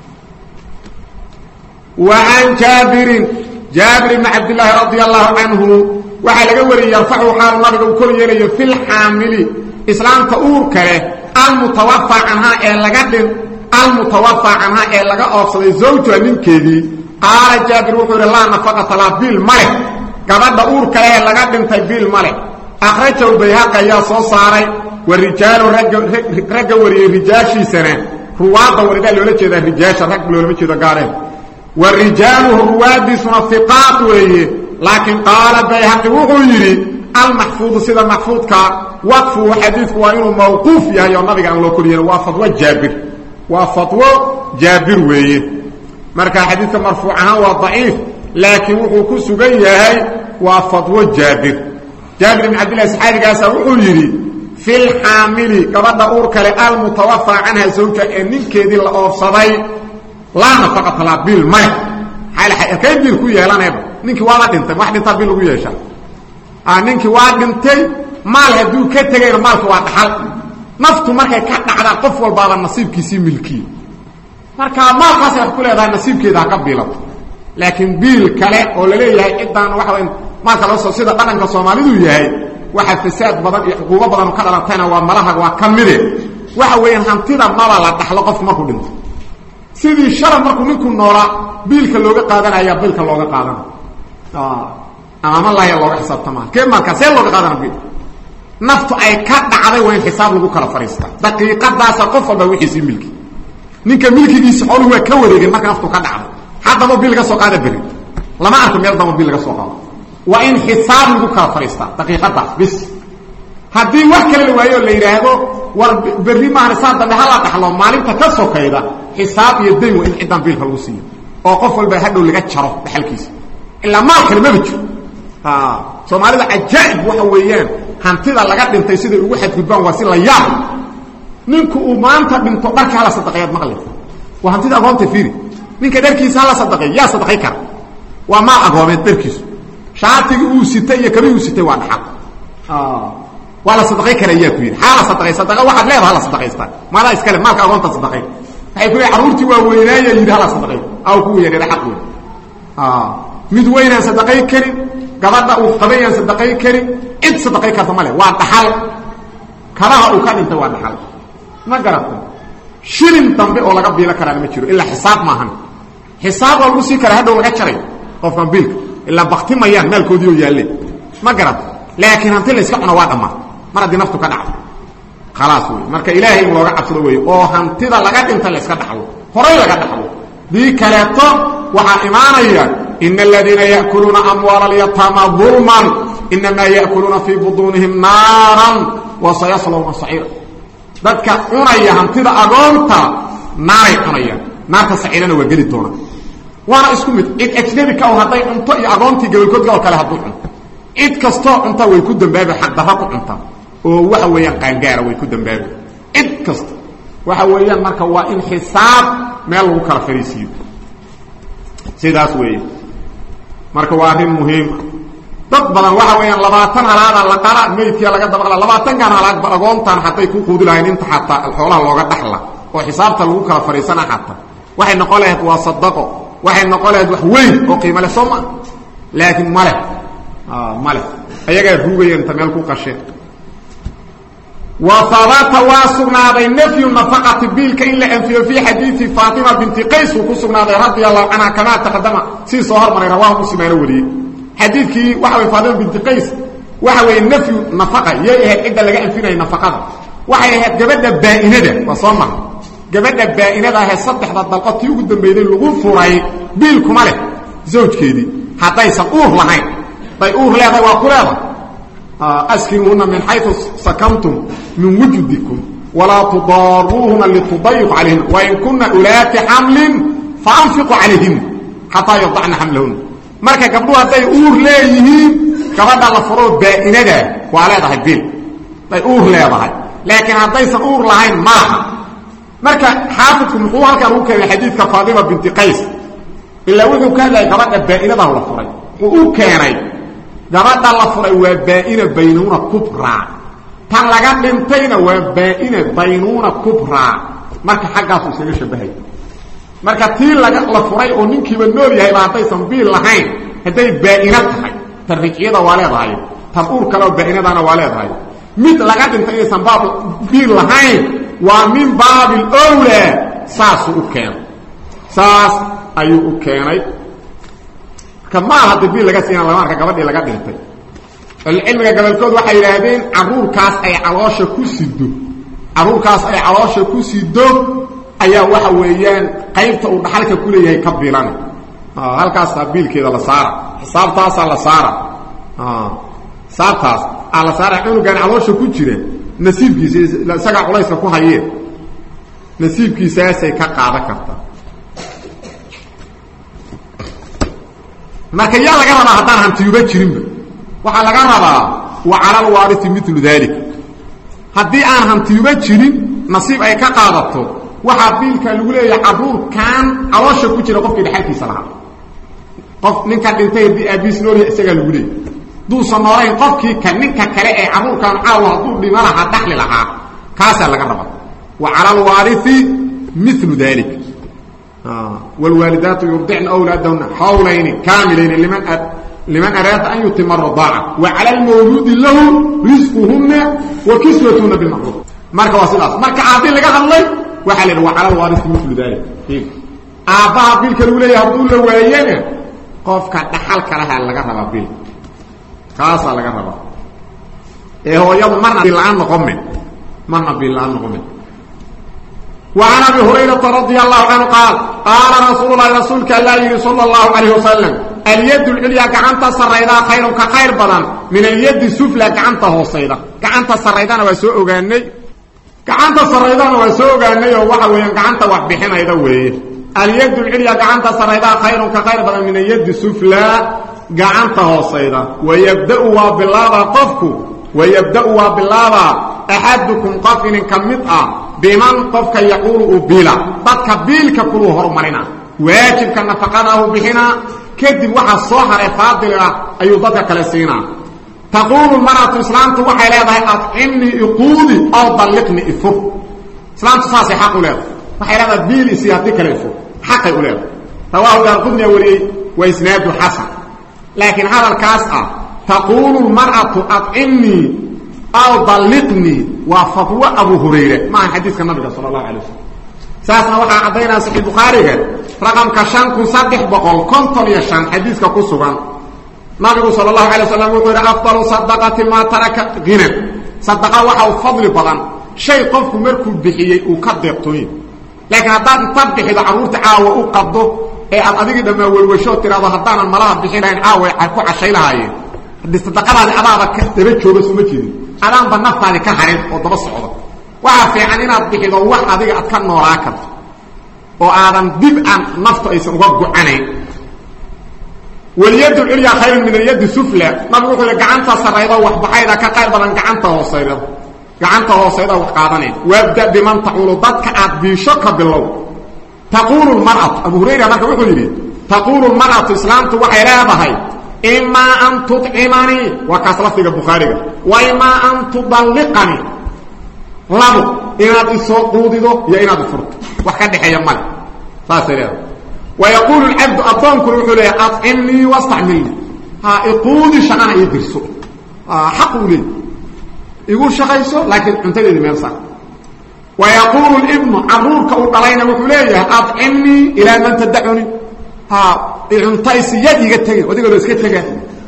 wa an jabir ibn abdullah radiyallahu anhu waxa laga wariyay faxu xaal nabiga uu koryeelayo fil hamili islaamta uur kale المتوفى عنها إيه لغا أفصل زوجها من كذي قال جابر وحور الله نفقة بيل ملك قبض أور كلاه لغا دمتي بيل ملك أخرجه البيهقي يا صوصاري والرجال رجل وري رجاشي سنة رواد ورجال ولا كذا رجاش رجل ولا كذا قارن والرجال رواد صنفقات وهي لكن قال البيهقي وحور المحفوظ سيدا محفوظ وقف حديث وانه موقوف يا النبي عن لو كليه وفتوى جابر ويه marka xadiiska marfuucaha waa dhaif laakiin wuxuu ku sugan yahay waa fatwo Jabir ibn Abdullah saxaabigaas wuxuu yiri fil hamili gabadha uur kale al mutawaffa anha zawja ninkeedii la oofsaday la nafaqata la bil may hal hay bil ku yeelanayba ninki waa la dhintay wax dhinta bil lagu yeesha ninki waa dhintay maal haduu ka tagayna maalku waa dhaxal naftu markay ka dhacda qof walba nasiibkiisa milki marka maalkaas ay ku leedahay nasiibkeeda ka biilato laakiin biil kale oo la leeyahay cidaan waxa weyn marka loo soo sida dhaqanka Soomaalidu yahay waxa fasaad badan iyo xuquuq badan ka dhalatayna waa malaha waa kamide waxa weyn hantida mala la dhaxlo qof markuu dhinto sidii sharan markuu ninku noola biilka looga qaadanaya biilka looga qaadana ama la yaa looga xisaabtama keemalka see looga qaadana biil naftu ay ka dhacday waa in xisaab lagu kala fariista daqiiqadaas qof walba wixii milki ninka milkigiisa xooluhu waa ka wareegay marka naftu ka dhacday hadaba bil laga soo qaada bari lama arko meel dama bil laga soo qaado waa in xisaab lagu kala fariista daqiiqadaas bis hadii wax kale la waayo la yiraahdo war bari ma xisaab dad hala dhaxlo maalinta ka soo kayda xisaab iyo deyn waa in ciidan bil lagu siiyo oo qof walba hadhow laga jaro dhaxalkiisa illa ma kale ma bijo Soomaalida ajaib waxa weeyaan hantida laga dhintay sida ugu xadgudbaan waa si la yaab ninku uu maanta dhinto dharka la sadaqeeyad maqlay waa hantida agoonta fiiri ninka dharkiisa la sadaqeey yaa sadaqeey kar waa ma agoomeed dharkiisa shaatiga uu sitay iyo kabi uu sitay waa dhaxal wala sadaqeey kara yaa ku yiri hala sadaqeey sadaqa waxa leedahay hala sadaqeeysta mala iskale maalka agoonta sadaqeey waxay ku caruurtii waa weynaaya yiri hala sadaqeey aw ku yeeray xaq weyn mid weyna sadaqeey kari gabadha uu qabayaan sadaqeey kari cid sadaqeey karta male waa dhaxal karaha uu ka dhintay waa dhaxal ma garato shilin dambe oo laga biila karaa ma jiro illa xisaab maahan xisaab lagu sii kara hadhow laga jaray qofkan biilka illa baqtimayaan maalkoodii oo yaalle ma garato laakiin hanti la iska cuna waa dhama mar hadii naftu ka dhacdo khalaas way marka ilaahay looga cabsado way oo hantida laga dhinta la iska dhaxlo horay laga dhaxlo di kaleeto waxa imaanaya إن الذين يأكلون أموال اليتامى ظلما إنما يأكلون في بطونهم نارا وسيصلون سعيرا ذلك عنايا هنتida agoonta naaray عنايا naarta saciirana waa gali doona waana isku mid id ajnabi ka oo haday cunto iyo agoontii gabalkood oo kale haduu cunto id kasto cunto way ku dambaaba xaq darro ku cunta oo waxa weeyaan qaangaara way ku dambaaba id kasto waxa weeyaan marka waa in xisaab meel lagu kala fariisiyo sidaas weeyaan marka waa arrin muhiim dad badan waxa weeyaan 20 halaada la qala meeytiya laga dabaqla 20 kan halaad agoontan haday ku quudilayn inta xataa xoolaha looga dhaxla oo xisaabta lagu kala fariisana xataa waxay noqoleed waa sadaqo waxay noqoleed wax weyn oo qiimo leh Soomaa laakiin male ayaga ruugayeen tameel ku qasheen وثبت واسقنا بين نفي النفقة بالك إلا أنفي في حديث فاطمة بنت قيس وكسقنا رضي الله عنها كما تقدم سي صهر من رواه مسلم ولي حديث كي وحوي فاطمة بنت قيس وحوي نفي النفقة يهي إذا لقى أنفينا النفقة وحوي جبدنا بائنة وصمع gabadha baa'inada ah saddexda dalqadii ugu dambeeyay lagu furay biil kuma leh zawjkeedii haddaysan uur lahayn bay uur leedahay waa ku leedahay askinuhunna min haythu sakantum min wujudikum ولا تضاروهن لتضيق عليهن وإن كنا أولات حمل فأنفقوا عليهن حتى يضعن حملهن marka gabdhuhu haday uur leeyihiin gabadha la furo baa'inada waa leedahay bil bay uur leedahay laakiin hadaysan uur lahayn ma marka xaafidku muxuu halkan u keenay xadiidka Faadima binti Qays illa wuxuu ka hadlay gabadha baa'inada la furay uu keenay gabadha la furay waa baa'ina baynuna kubra tan laga dhintayna waa baa'ina baynuna kubra marka xaqaas uu isaga shabahay marka tii la furay oo ninkiiba nool yahay baataysan biil lahayn haday baa'ina tahay tarjiyada waa leedahay tan uur kale baa'inadana waa leedahay mid laga dhintay aysan baab biil lahayn waa min baabil awla saas u keenay saas ayuu u keenay kama hada biil laga siina lama arka gabadhii laga dhintay العلمي قبلكود waxay yiraahdeen aruurkaas ay caloosha ku sido aruurkaas ay caloosha ku sido ayaa waxa weeyaan qaybta uu dhaxalka ku leeyahay ka biilan halkaas biilkeeda la saara xisaabtaas la saara saartaas ala saara inuu gaan caloosha ku jira nasiibkiisa isaga culayska ku hayeen nasiibkiisa ay ka qaada karta marka yaa laga rabaa hadaan hantiyuba jirinba waxa laga rabaa wa ala alwarith mithlu dhalik hadii aan hantiyuba jirin nasiib ay ka qaadato waxa biilka lagu leeyahay abuur kan caloosha ku jira qofkii dhaxalkiisa lahaa qof ninka dhintay bi abis nool isaga lagu leeyahay duu sanoray qofkii kan ninka kale ee abuurkan caawa haduu dhimanaha dhaxli lahaa kaasa laga rabaa wa ala alwarith mithlu dhalik والوالدات يرضعن أولادهن حولين كاملين لمن أراد أن يتم الرضاعة وعلى المولود له رزقهن وكسوتهن بالمعروف مركا وصلات مركا عادين لك الله وحلل وعلى الوارث مثل ذلك آباء بيلك الأولى يهبطون لوايانا قفك تحالك لها لك ربا بيل خاصة لك ربا إيه هو يوم مرنا بالعام نقمن مرنا بالعام نقمن وعن ابي هريره رضي الله عنه قال قال رسول الله رسولك الله صلى الله عليه وسلم اليد العليا كعنت سريدا خير كخير بدن من اليد السفلى كعنت هوسيدا كعنت سريدana waa soo ogaanay كعنت سريدana waa soo ogaanay oo waxa weeyaan gacanta wax bixinayda weeye اليد العليا كعنت سريدا خير كخير بدن من اليد السفلى كعنت هوسيدا ويبدا بالله قفكو ويبدا بالله احدكم قفن كمطا بمن قفك يقول بلا بدك بيلك كله هرمرنا واجب كان نفقناه بهنا كدب وحا صهر فاضل ايو بدك كلا سينا تقول المرأة اسلام وحي لها اطعمني اقودي او ضلقني افر اسلام تصاصي حق له وحي لها بيلي سيادتك الافر حق له رواه دارقطني ولي واسناد حسن لكن هذا الكاسة تقول المرأة اطعمني أو ضلقني وفضوى أبو هريرة مع حديث النبي صلى الله عليه وسلم ساسنا وقع عضينا صحيح البخاري رقم كشانكو صدح بقول كنتم يشان حديث كقصوغان نبي صلى الله عليه وسلم يقول أفضل صدقة ما ترك غنى صدقة وحا فضل بضان شيء قفكم مركب بحيي وكدبتوين لكن هدان تبحي العرور تعاوى وقضه أديك دماء والوشوت ترى هدان الملاحظ بحيلين عاوى عكو عشي لهاي hadii sadaqada abaaba ka daba joogo suma jirin adaan ba naftaada ka harin oo daba socdo waxa fiican inaad bixido wax adiga aad ka noolaa karto oo aadan dib aan nafta aysan uga go'anayn waliyadu ilya khayr min aliyadi sufla nabigu wuxuu gacanta sarayda wax baxayda ka qayb badan gacanta hoosayda wax qaadanay wabda biman ta'ulu dadka aad biisho ka bilow taqulu almar'atu abu hurayra marka wuxuu yiri taqulu almar'atu islaamtu waxay leedahay إما أن تطعمني وكسلفك البخاري وإما أن تضلقني لابو إنا تسوقودي دو يا إنا تفرط وكان حيا مال فاسرير ويقول العبد أطنك روحوا لي أطعمني واستعملني اقودي شغانا يدرسو حقوا لي يقول شغيسو لكن انت لي ميرسا ويقول الابن عرورك وطلعنا وحليه أطعمني إلى من تدعوني انتايسي يدي تغي وديغو اسكا تغا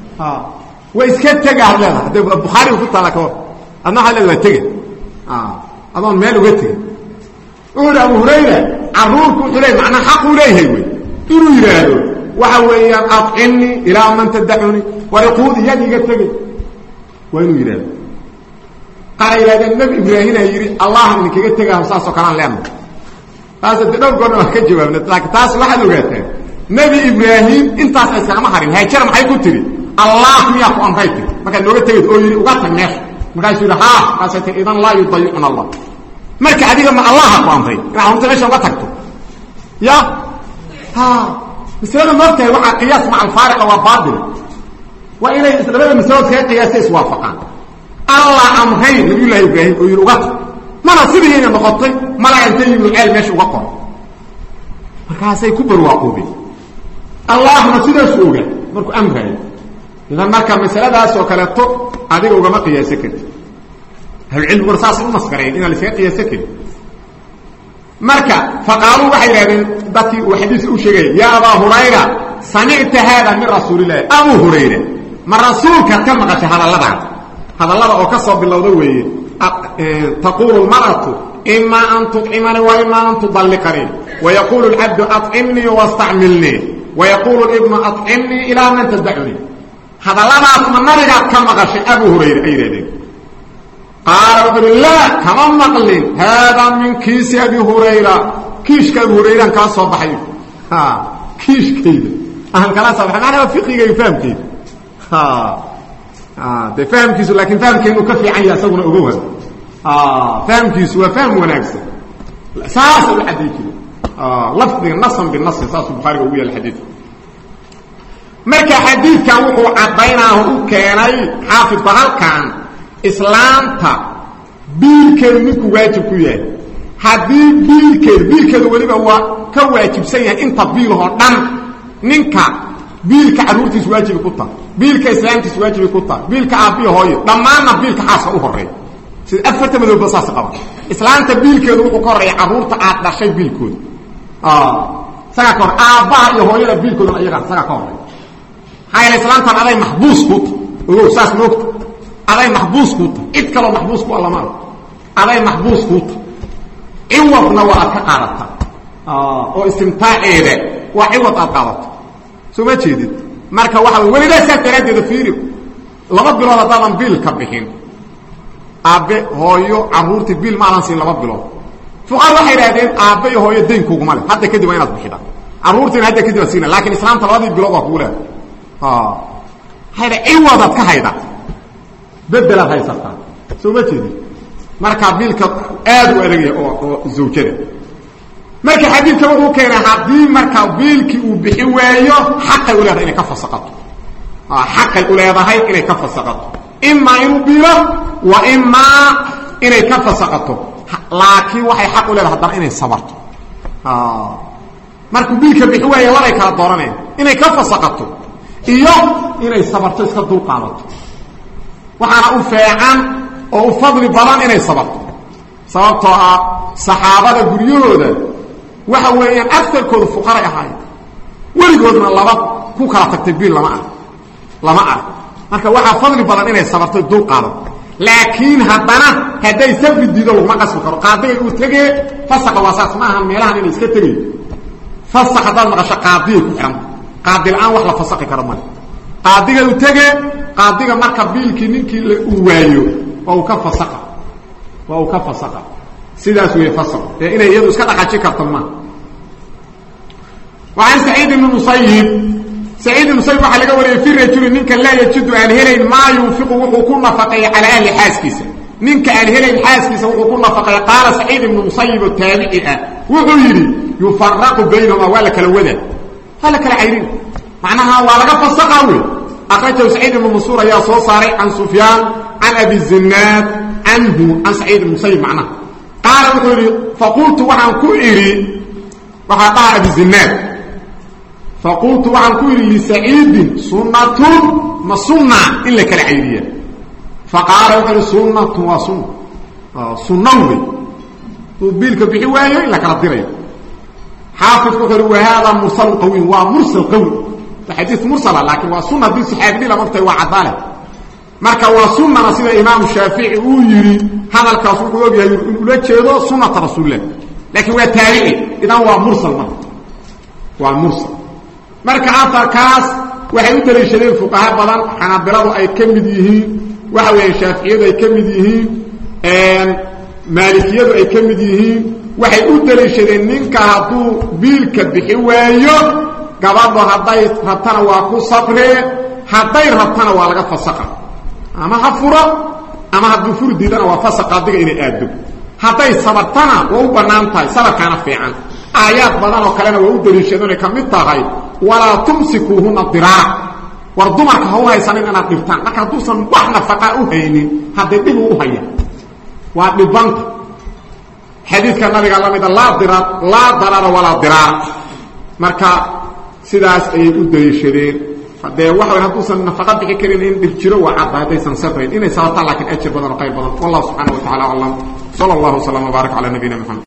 واسكا تغا هذا البخاري وكتب لك انا هلا لا تغي اظن ميل وغتي أولى أبو هريرة عرورك إليه معنى حق إليه إنه يرادوا وحويا أطعني إلى من تدعوني ويقود يدي قتبي وإنه يرادوا قال إلى النبي إبراهيم يري الله إنك قتبي أمساسه كلام لأمه هذا الدنور قلنا كجواب لكن تاس واحد وقاته نبي إبراهيم انت أسأل محرم هاي كرم حي كتري الله يقو أمريك ما كان نوغة تجد أولي وقاتك ناس ما كان يقول قاسة إذن لا يضيعنا الله مالك عديد ما الله يقو أمريك نحن نتمشى وقاتكتو يا مثلا مركة وقع قياس مع الفارق وباطل وإليه إسلامي المساوس كي قياسي وافقان الله أمريك نبي الله إبراهيم أولي وقاتك ما نصيبه هنا نغطي ما لا ينتهي من العلم ماشي وقع مركاسي كبر وعقوبي الله نصيبه سوغا مركو أمريك إذا مركا مسألة داس وكالتو هذه وقما قياسك العلم ورصاص المسكرين إذا لسي قياسك مركا فقالوا وحي ذاتي وحديث أشيغي يا أبا هريرة سمعت هذا من رسول الله أبو هريرة من رسولك كم قش هذا اللبع هذا اللبع وكسب بالله دوي تقول المرأة إما أن تطعمني وإما أن تضلقني ويقول العبد أطعمني واستعملني ويقول الابن أطعمني إلى من تدعني هذا لما من مرقى كما قش أبو هريرة أيضا قال رب الله كما مقلين هذا من كيس أبي هريرة كيش كأبو هريرة كان صباحي كيش كيد أهم كان صباحي معنى فقهي يفهم كيد ده فهم كيسو لكن فهم كينو كفي عن ياسونا أبوها فهم كيسو وفهم ونكسه ساس الحديث لفظي نصا بالنص ساس البخاري وويا الحديث مركا حديث كان وحو عبيناه كاني حافظ بغال كان إسلامتا بيلكر منكو واجب كوياه حديث بيلكر وليبا هو كواجب سيئا انت بيله دم ننكا بيلك عرورتيس واجب كوتا بيلك إسلامتيس واجب كوتا بيلك عابيه هوي دمانا بيلك حاسة أهرين سيد أفت من البصاص قبل إسلامتا بيلكر وحو كوري عرورتا عاد شيء بيلكود ساكور آباء يهوي بيلكود أيضا ساكور هاي الإسلام كان عليه محبوس كوتا ويقول ساس نوكتا عليه محبوس كوتا إذكالو محبوس كو الله مال عليه محبوس كوتا عوضنا وأتقارتا واستمتاع إيدا وعوض أتقارتا سوما تشيدد ماركا واحد ولدا ساتردد فيريو لما بلو هذا بيل كبحين أبي هويو عرورتي بيل مالانسين لما بلو فقال واحد هذين أبي هويو دين كوكمالي حتى كده وينات بحيدا عرورتي هذا كده وسينا لكن إسلام تلوادي بلو بقوله هذا عوضت كهيدا بدل هاي سرطان سوما تشيدد ماركا بيل كآد وإلغي زوجة marka xadiidka wuxuu keenay hadii marka biilki uu bixi waayo xaq ay u leedahay inay ka fasaqato xaq ay u leedahay inay ka fasaqato imma inuu biilo wa imma inay ka fasaqato laakiin waxay xaq u leedahay hadana inay sabarto marka biilka bixi waayo waray kala dooraneen inay ka fasaqato iyo inay sabarto iska dul qaadato waxaana u fiican oo u fadli badan inay sabarto sababtoo ah saxaabada guriyahooda waxa weeyaan aftarkooda fuqara ahaay weligoodna laba ku kala tagtay biil lama ah marka waxa fadli badan inay sabarto dul qaado laakiin haddana haday sabidido lagu qasbi karo qaaday uu tagay fasaqa wasaas ma aha meelahan inay iska tagay fasaqa dad maqasho qaadiy ku xiran qaadi aan wax la fasaqi karo ma qaadiga uu tagay qaadiga marka biilkii ninkii uu waayo oo ka fasaqa sidaas way fasal inay iyadu iska dhaqaaji karto ma وعن سعيد بن المسيب waxa laga wariyay fi rajul ninka la yajidu an helayn ma yunfiqu wuxuu ku nafaqay ala ahli xaaskiisa ninka aan helayn xaaskiisa wuxuu ku nafaqay qaala Sa'id ibn Musayyib tabi'i'a wuxuu yiri yufarraqu baynahuma wala kala wada hala kala ayrin macnaha waa laga fasaqawi akhrajahu Sa'id ibn Mansur ya soo saaray an Sufyan an Abi Zinnad anhu an Sa'id ibn Musayyib macnaha قال فقلت وعن كئري وحقا أبي الزناد فقلت وعن كئري لسعيد سنة ما سنة إلا كالعيدية فقال وحل سنة وسنة سنة وبيلك بحواية إلا كالعطيرية حافظ كثير وهذا مرسل قوي ومرسل قوي الحديث مرسل لكن وسنة دي صحابي لما انت وعدالة marka waa sunna sida imaam Shaafi'i uu yiri hadalkaas uu ku ogyahay inuu la jeedo sunnada rasuulillah لكن هو تابعي إذا هو مرسل ومرسل marka afarkaas waxay u daliishadeen fuqaha badan xanabiladu ay kamid yihiin waxa weey shafiiciyadu ay kamid yihiin maalikiyadu ay kamid yihiin waxay u daliishadeen ninka haduu biilka bixi waayo gabadho haday rabtana waa ku sabree haday rabtana waa laga fasaqa ama hafuro ama haduu furdidana waa fasaqa adiga inay aado haday sabartana waa u banaantahay sabarkana fiican آيات بدن وكلنا وودري شدون كميت تاعي ولا تمسكوهن الضرار وردمرك هو هيسانين أنا دفتان لكن دوسن وحنا فقاؤه هيني هذا دبوه هيا وابنبنك حديث كان النبي قال لهم لا ضرر ولا ضرار مركا سداس أي ودري شدين هذا واحد هدوسن فقط بكرين إن دفتشروا وعبا هذا سنسبين إن سأطلع لكن أجر بدن وقيل بدن والله سبحانه وتعالى أعلم صلى الله وسلم وبارك على نبينا محمد